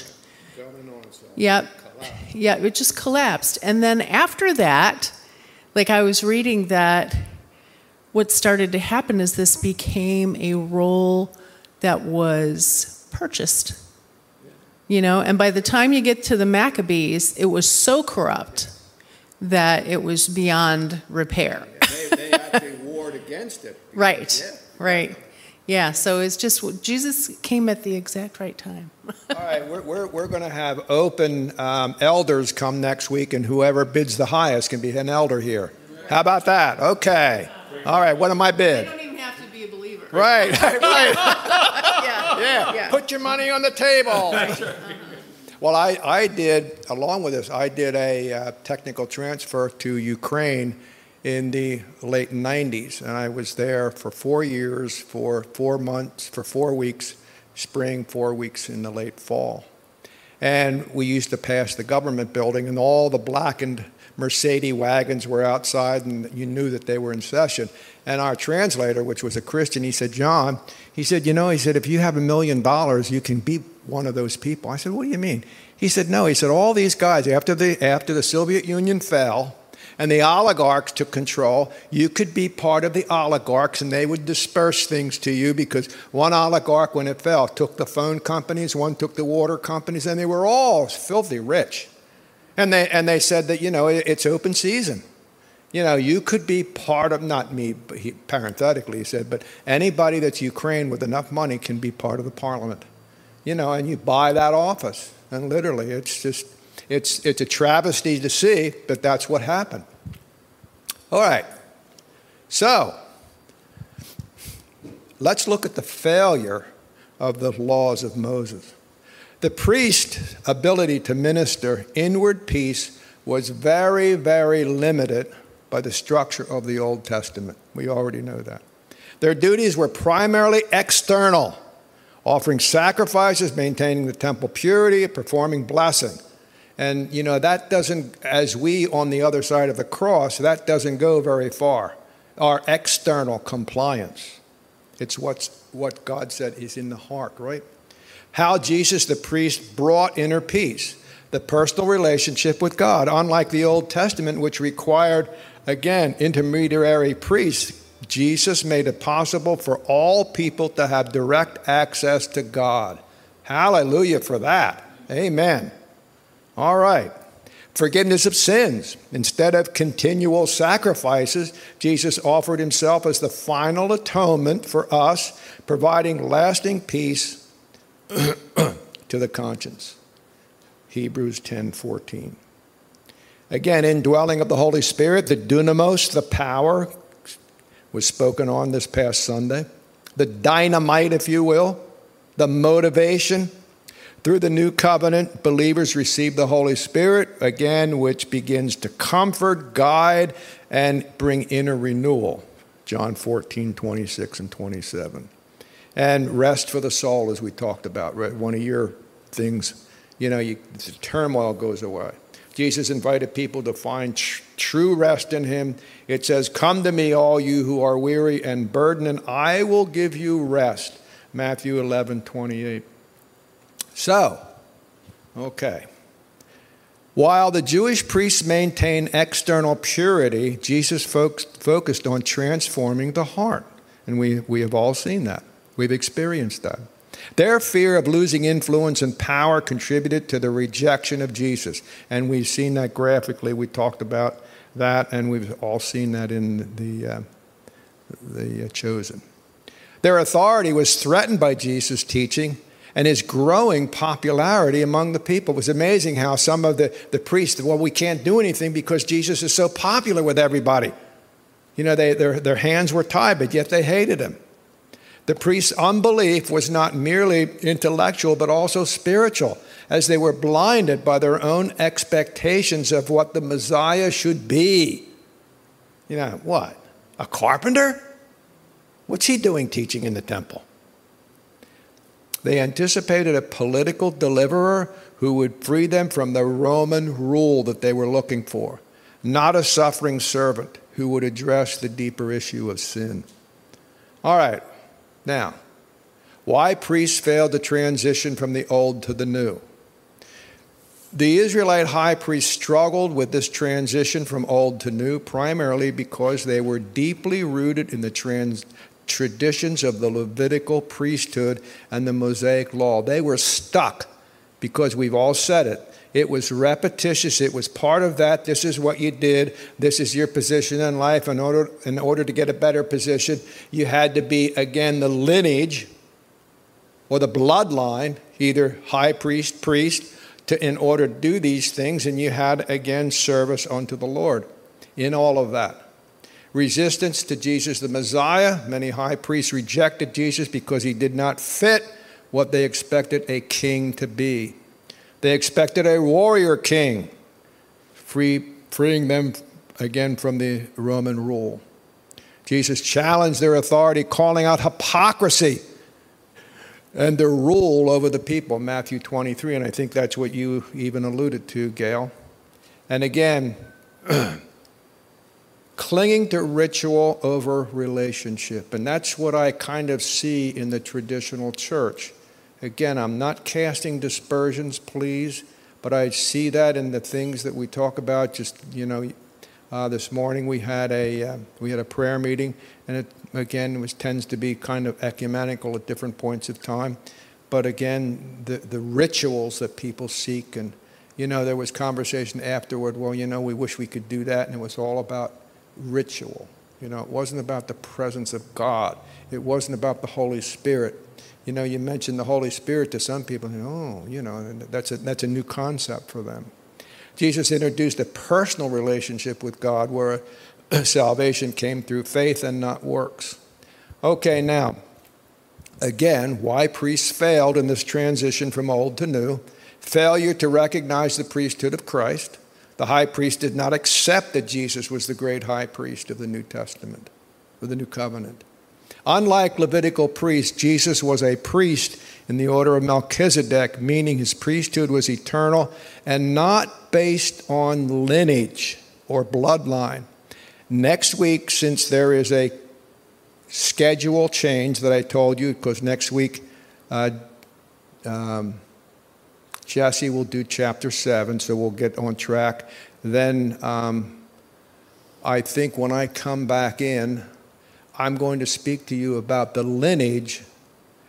Yeah, yeah, it just collapsed. And then after that, like I was reading that. What started to happen is this became a role that was purchased, you know, and by the time you get to the Maccabees, it was so corrupt that it was beyond repair. They, they actually warred against it. Because, right, yeah. right. Yeah, so it's just, Jesus came at the exact right time. All right, we're, we're, we're going to have open um, elders come next week, and whoever bids the highest can be an elder here. How about that? Okay. All right, what am I bid? You don't even have to be a believer. Right, right, right. yeah, yeah, yeah. Put your money on the table. Well, I, I did, along with this, I did a uh, technical transfer to Ukraine in the late nineties, and I was there for four years, for four months, for four weeks, spring, four weeks in the late fall. And we used to pass the government building, and all the blackened Mercedes wagons were outside, and you knew that they were in session. And our translator, which was a Christian, he said, John, he said, you know, he said, if you have a million dollars, you can be one of those people. I said, what do you mean? He said, no, he said, all these guys, after the, after the Soviet Union fell and the oligarchs took control, you could be part of the oligarchs, and they would disperse things to you, because one oligarch, when it fell, took the phone companies, one took the water companies, and they were all filthy rich. And they and they said that, you know, it's open season. You know, you could be part of, not me, but he, parenthetically he said, but anybody that's Ukraine with enough money can be part of the parliament. You know, and you buy that office. And literally, it's just, it's it's a travesty to see, but that's what happened. All right. So, let's look at the failure of the laws of Moses. The priest's ability to minister inward peace was very, very limited by the structure of the Old Testament. We already know that. Their duties were primarily external, offering sacrifices, maintaining the temple purity, performing blessing. And, you know, that doesn't, as we on the other side of the cross, that doesn't go very far. Our external compliance. It's what's, what God said is in the heart, right? How Jesus the priest brought inner peace, the personal relationship with God. Unlike the Old Testament, which required, again, intermediary priests, Jesus made it possible for all people to have direct access to God. Hallelujah for that. Amen. All right. forgiveness of sins. Instead of continual sacrifices, Jesus offered himself as the final atonement for us, providing lasting peace to the conscience. Hebrews ten fourteen. Again, indwelling of the Holy Spirit, the dunamis, the power, was spoken on this past Sunday. The dynamite, if you will, the motivation. Through the new covenant, believers receive the Holy Spirit, again, which begins to comfort, guide, and bring inner renewal. John fourteen, twenty-six and twenty-seven. And rest for the soul, as we talked about, right? One of your things, you know, you, the turmoil goes away. Jesus invited people to find tr- true rest in him. It says, "Come to me, all you who are weary and burdened, and I will give you rest." Matthew eleven, twenty-eight. So, okay. While the Jewish priests maintained external purity, Jesus fo- focused on transforming the heart. And we, we have all seen that. We've experienced that. Their fear of losing influence and power contributed to the rejection of Jesus. And we've seen that graphically. We talked about that, and we've all seen that in the, uh, the uh, Chosen. Their authority was threatened by Jesus' teaching and his growing popularity among the people. It was amazing how some of the, the priests, well, we can't do anything because Jesus is so popular with everybody. You know, they, their, their hands were tied, but yet they hated him. The priests' unbelief was not merely intellectual, but also spiritual, as they were blinded by their own expectations of what the Messiah should be. You know, what? A carpenter? What's he doing teaching in the temple? They anticipated a political deliverer who would free them from the Roman rule that they were looking for, not a suffering servant who would address the deeper issue of sin. All right. Now, why priests failed to transition from the old to the new. The Israelite high priests struggled with this transition from old to new, primarily because they were deeply rooted in the trans- traditions of the Levitical priesthood and the Mosaic law. They were stuck because we've all said it. It was repetitious. It was part of that. This is what you did. This is your position in life. In order, in order to get a better position, you had to be, again, the lineage or the bloodline, either high priest, priest, to, in order to do these things. And you had, again, service unto the Lord in all of that. Resistance to Jesus the Messiah. Many high priests rejected Jesus because he did not fit what they expected a king to be. They expected a warrior king, free, freeing them again from the Roman rule. Jesus challenged their authority, calling out hypocrisy and their rule over the people, Matthew twenty-three, and I think that's what you even alluded to, Gail. And again, clinging to ritual over relationship, and that's what I kind of see in the traditional church. Again, I'm not casting dispersions, please, but I see that in the things that we talk about. Just, you know, uh, this morning we had a uh, we had a prayer meeting, and it again was tends to be kind of ecumenical at different points of time. But again, the the rituals that people seek, and you know, there was conversation afterward. Well, you know, we wish we could do that, and it was all about ritual. You know, it wasn't about the presence of God. It wasn't about the Holy Spirit. You know, you mentioned the Holy Spirit to some people, and oh, you know, that's a, that's a new concept for them. Jesus introduced a personal relationship with God where salvation came through faith and not works. Okay, now, again, why priests failed in this transition from old to new. Failure to recognize the priesthood of Christ. The high priest did not accept that Jesus was the great high priest of the New Testament, of the New Covenant. Unlike Levitical priests, Jesus was a priest in the order of Melchizedek, meaning his priesthood was eternal and not based on lineage or bloodline. Next week, since there is a schedule change that I told you, because next week uh, um, Jesse will do chapter seven, so we'll get on track. Then um, I think when I come back in, I'm going to speak to you about the lineage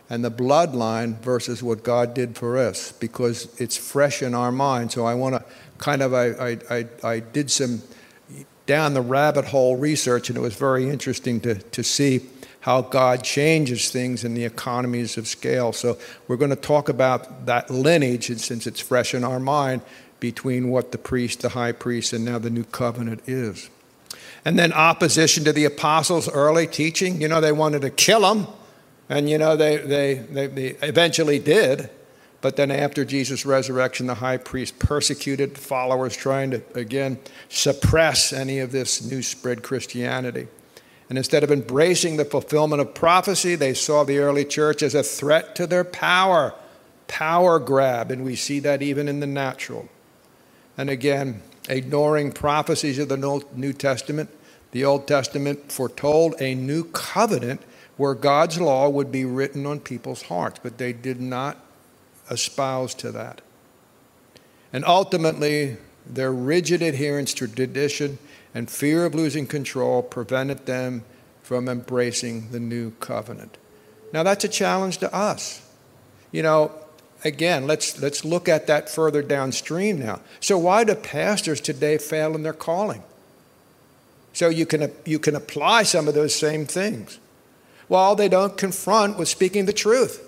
and the bloodline versus what God did for us, because it's fresh in our mind. So I want to kind of, I, I, I, I did some down the rabbit hole research, and it was very interesting to, to see how God changes things in the economies of scale. So we're going to talk about that lineage, and since it's fresh in our mind, between what the priest, the high priest, and now the new covenant is. And then opposition to the apostles' early teaching. You know, they wanted to kill them, and you know, they, they, they, they eventually did. But then after Jesus' resurrection, the high priest persecuted followers, trying to, again, suppress any of this new spread Christianity. And instead of embracing the fulfillment of prophecy, they saw the early church as a threat to their power, power grab, and we see that even in the natural. And again, ignoring prophecies of the New Testament, the Old Testament foretold a new covenant where God's law would be written on people's hearts, but they did not espouse to that. And ultimately, their rigid adherence to tradition and fear of losing control prevented them from embracing the new covenant. Now, that's a challenge to us. You know, again, let's let's look at that further downstream now. So why do pastors today fail in their calling? So you can you can apply some of those same things. Well, they don't confront with speaking the truth.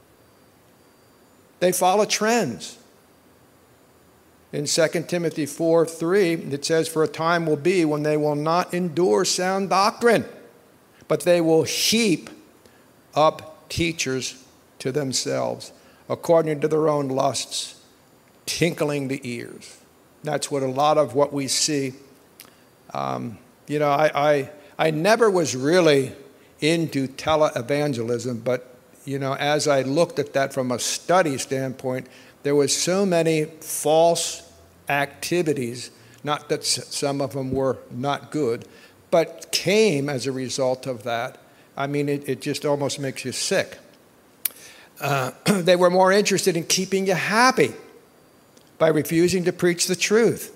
They follow trends. In Second Timothy four three, it says, "For a time will be when they will not endure sound doctrine, but they will heap up teachers to themselves, according to their own lusts, tinkling the ears." That's what a lot of what we see. Um, you know, I, I I never was really into televangelism, but you know, as I looked at that from a study standpoint, there was so many false activities, not that some of them were not good, but came as a result of that. I mean, it, it just almost makes you sick. Uh, they were more interested in keeping you happy by refusing to preach the truth.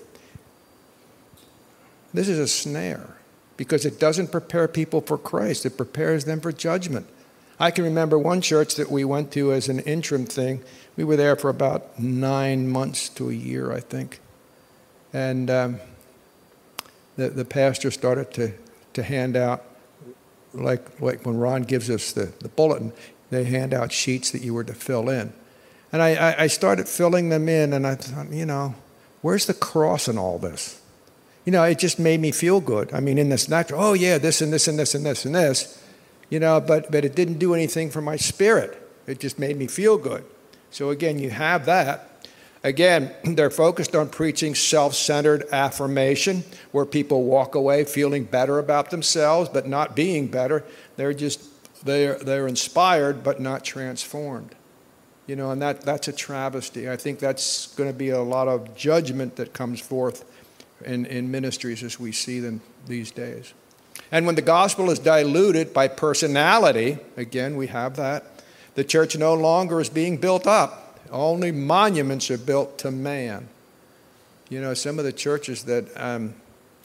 This is a snare, because it doesn't prepare people for Christ. It prepares them for judgment. I can remember one church that we went to as an interim thing. We were there for about nine months to a year, I think. And um, the, the pastor started to, to hand out, like, like when Ron gives us the, the bulletin, they hand out sheets that you were to fill in. And I, I, I started filling them in, and I thought, you know, where's the cross in all this? You know, it just made me feel good. I mean, in this natural, oh yeah, this and this and this and this and this. You know, but, but it didn't do anything for my spirit. It just made me feel good. So again, you have that. Again, they're focused on preaching self-centered affirmation, where people walk away feeling better about themselves, but not being better. They're just, they're, they're inspired, but not transformed. You know, and that, that's a travesty. I think that's going to be a lot of judgment that comes forth in, in ministries as we see them these days. And when the gospel is diluted by personality, again, we have that, the church no longer is being built up. Only monuments are built to man. You know, some of the churches that, um,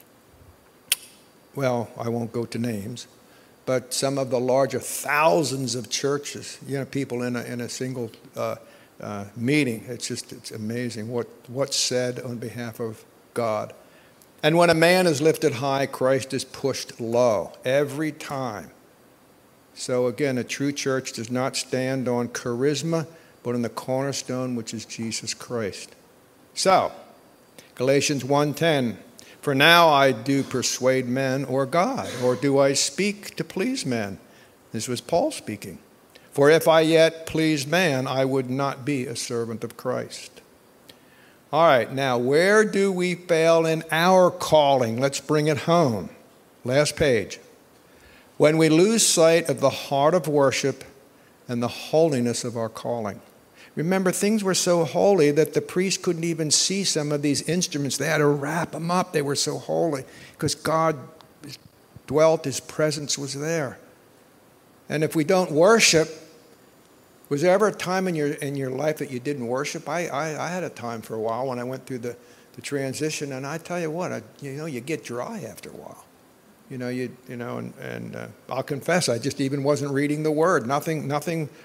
well, I won't go to names, but some of the larger thousands of churches, you know, people in a, in a single uh, uh, meeting, it's just, it's amazing what, what's said on behalf of God. And when a man is lifted high, Christ is pushed low every time. So again, a true church does not stand on charisma, but on the cornerstone, which is Jesus Christ. So, Galatians one ten, "For now I do persuade men or God, or do I speak to please men?" This was Paul speaking. "For if I yet pleased man, I would not be a servant of Christ." All right, now where do we fail in our calling? Let's bring it home. Last page. When we lose sight of the heart of worship and the holiness of our calling. Remember, things were so holy that the priest couldn't even see some of these instruments. They had to wrap them up. They were so holy because God dwelt, his presence was there. And if we don't worship, was there ever a time in your in your life that you didn't worship? I, I, I had a time for a while when I went through the, the transition, and I tell you what, I, you know, you get dry after a while. You know, you you know, and, and uh, I'll confess, I just even wasn't reading the Word. Nothing nothing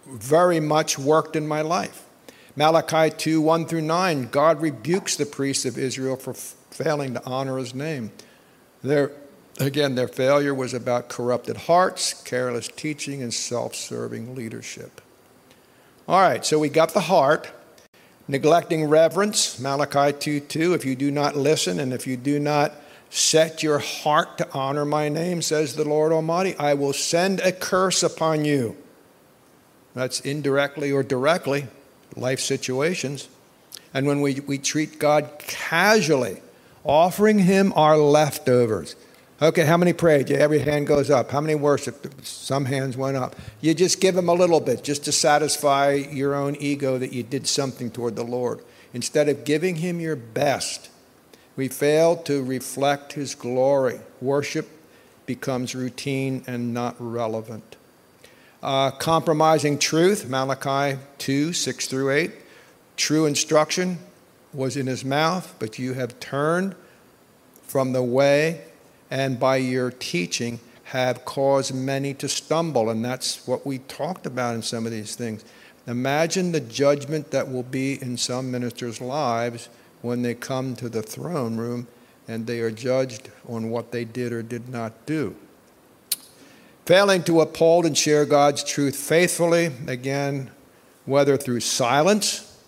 very much worked in my life. Malachi two, one through nine, God rebukes the priests of Israel for f- failing to honor his name. Their, again, their failure was about corrupted hearts, careless teaching, and self-serving leadership. All right, so we got the heart. Neglecting reverence, Malachi two two, if you do not listen and if you do not set your heart to honor my name, says the Lord Almighty, I will send a curse upon you. That's indirectly or directly, life situations. And when we, we treat God casually, offering him our leftovers. Okay, how many prayed? Yeah, every hand goes up. How many worshiped? Some hands went up. You just give him a little bit just to satisfy your own ego that you did something toward the Lord. Instead of giving him your best, we fail to reflect his glory. Worship becomes routine and not relevant. Uh, compromising truth, Malachi two, six through eight. True instruction was in his mouth, but you have turned from the way, and by your teaching have caused many to stumble. And that's what we talked about in some of these things. Imagine the judgment that will be in some ministers' lives when they come to the throne room and they are judged on what they did or did not do. Failing to uphold and share God's truth faithfully, again, whether through silence,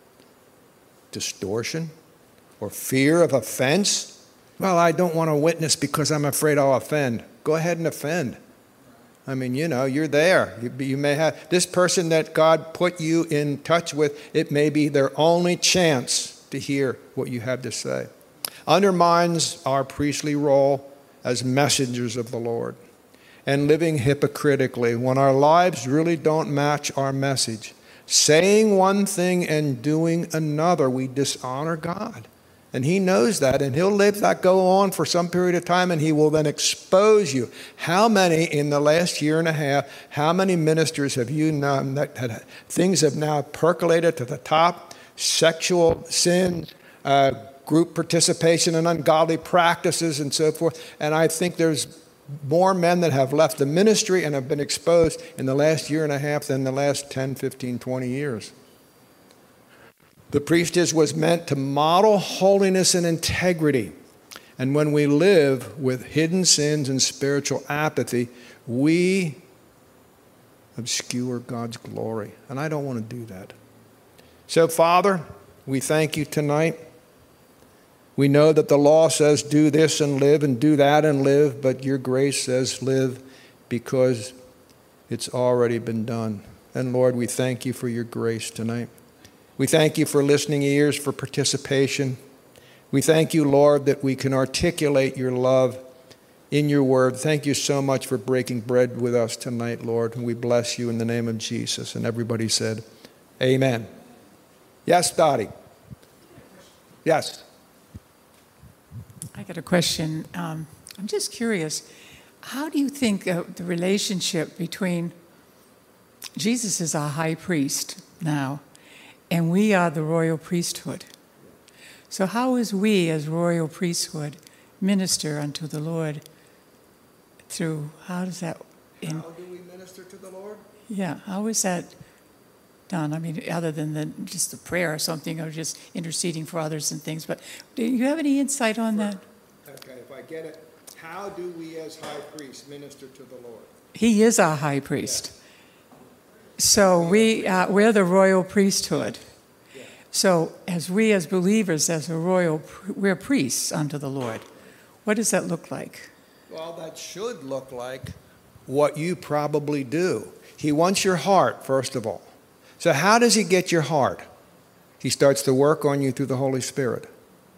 distortion, or fear of offense. Well, I don't want to witness because I'm afraid I'll offend. Go ahead and offend. I mean, you know, you're there. You, you may have this person that God put you in touch with, it may be their only chance to hear what you have to say. Undermines our priestly role as messengers of the Lord. And living hypocritically when our lives really don't match our message. Saying one thing and doing another, we dishonor God. And he knows that, and he'll let that go on for some period of time, and he will then expose you. How many in the last year and a half, how many ministers have you known that had, things have now percolated to the top? Sexual sins, uh, group participation in ungodly practices, and so forth. And I think there's more men that have left the ministry and have been exposed in the last year and a half than the last ten, fifteen, twenty years. The priesthood was meant to model holiness and integrity. And when we live with hidden sins and spiritual apathy, we obscure God's glory. And I don't want to do that. So, Father, we thank you tonight. We know that the law says do this and live and do that and live, but your grace says live because it's already been done. And Lord, we thank you for your grace tonight. We thank you for listening ears, for participation. We thank you, Lord, that we can articulate your love in your word. Thank you so much for breaking bread with us tonight, Lord. And we bless you in the name of Jesus. And everybody said, amen. Yes, Dottie. Yes. I got a question. Um, I'm just curious. How do you think uh, the relationship between Jesus is our high priest now, and we are the royal priesthood? So how is we as royal priesthood minister unto the Lord through, how does that... In, how do we minister to the Lord? Yeah, how is that done? I mean, other than the, just the prayer or something, or just interceding for others and things. But do you have any insight on that? Okay, if I get it. How do we as high priests minister to the Lord? He is our high priest. Yes. So we, uh, we're the royal priesthood. Yeah. So as we as believers, as a royal, we're priests unto the Lord. What does that look like? Well, that should look like what you probably do. He wants your heart, first of all. So how does he get your heart? He starts to work on you through the Holy Spirit.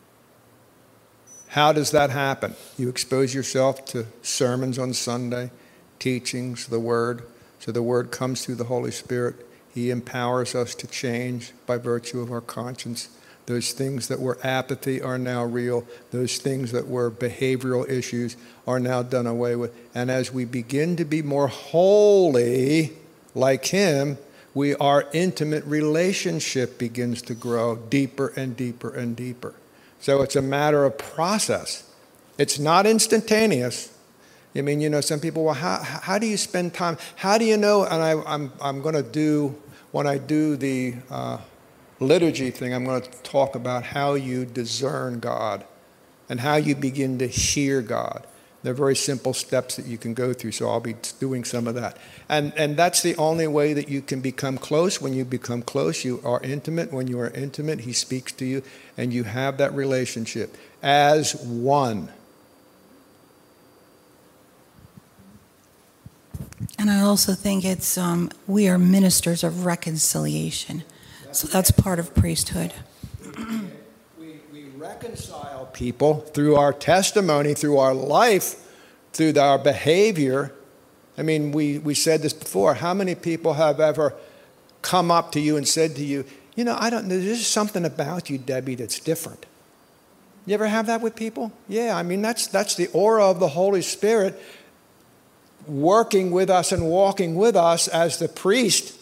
How does that happen? You expose yourself to sermons on Sunday, teachings, the Word. So the Word comes through the Holy Spirit. He empowers us to change by virtue of our conscience. Those things that were apathy are now real. Those things that were behavioral issues are now done away with. And as we begin to be more holy like him, we, our intimate relationship begins to grow deeper and deeper and deeper. So it's a matter of process. It's not instantaneous. I mean, you know, some people, well, how, how do you spend time? How do you know? And I, I'm, I'm going to do, when I do the uh, liturgy thing, I'm going to talk about how you discern God and how you begin to hear God. They're very simple steps that you can go through, so I'll be doing some of that. And, and that's the only way that you can become close. When you become close, you are intimate. When you are intimate, he speaks to you, and you have that relationship as one. And I also think it's, um, we are ministers of reconciliation. So that's part of priesthood. We, we reconcile people through our testimony, through our life, through our behavior. I mean, we, we said this before. How many people have ever come up to you and said to you, you know, I don't know, there's something about you, Debbie, that's different. You ever have that with people? Yeah, I mean, that's that's the aura of the Holy Spirit working with us and walking with us as the priest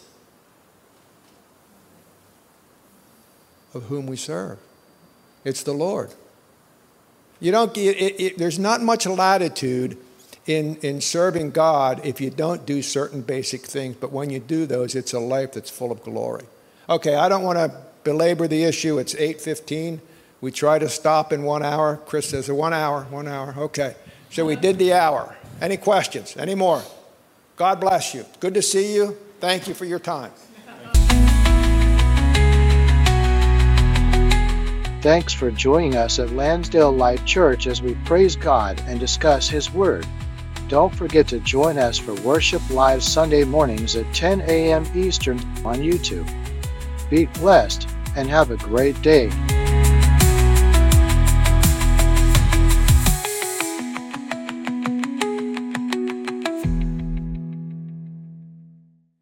of whom we serve. It's the Lord. You don't. It, it, it, there's not much latitude in in serving God if you don't do certain basic things. But when you do those, it's a life that's full of glory. Okay, I don't want to belabor the issue. It's eight fifteen. We try to stop in one hour. Chris says, one hour, one hour. Okay, so we did the hour. Any questions? Any more? God bless you. Good to see you. Thank you for your time. Thanks for joining us at Lansdale Life Church as we praise God and discuss His Word. Don't forget to join us for Worship Live Sunday mornings at ten a.m. Eastern on YouTube. Be blessed and have a great day.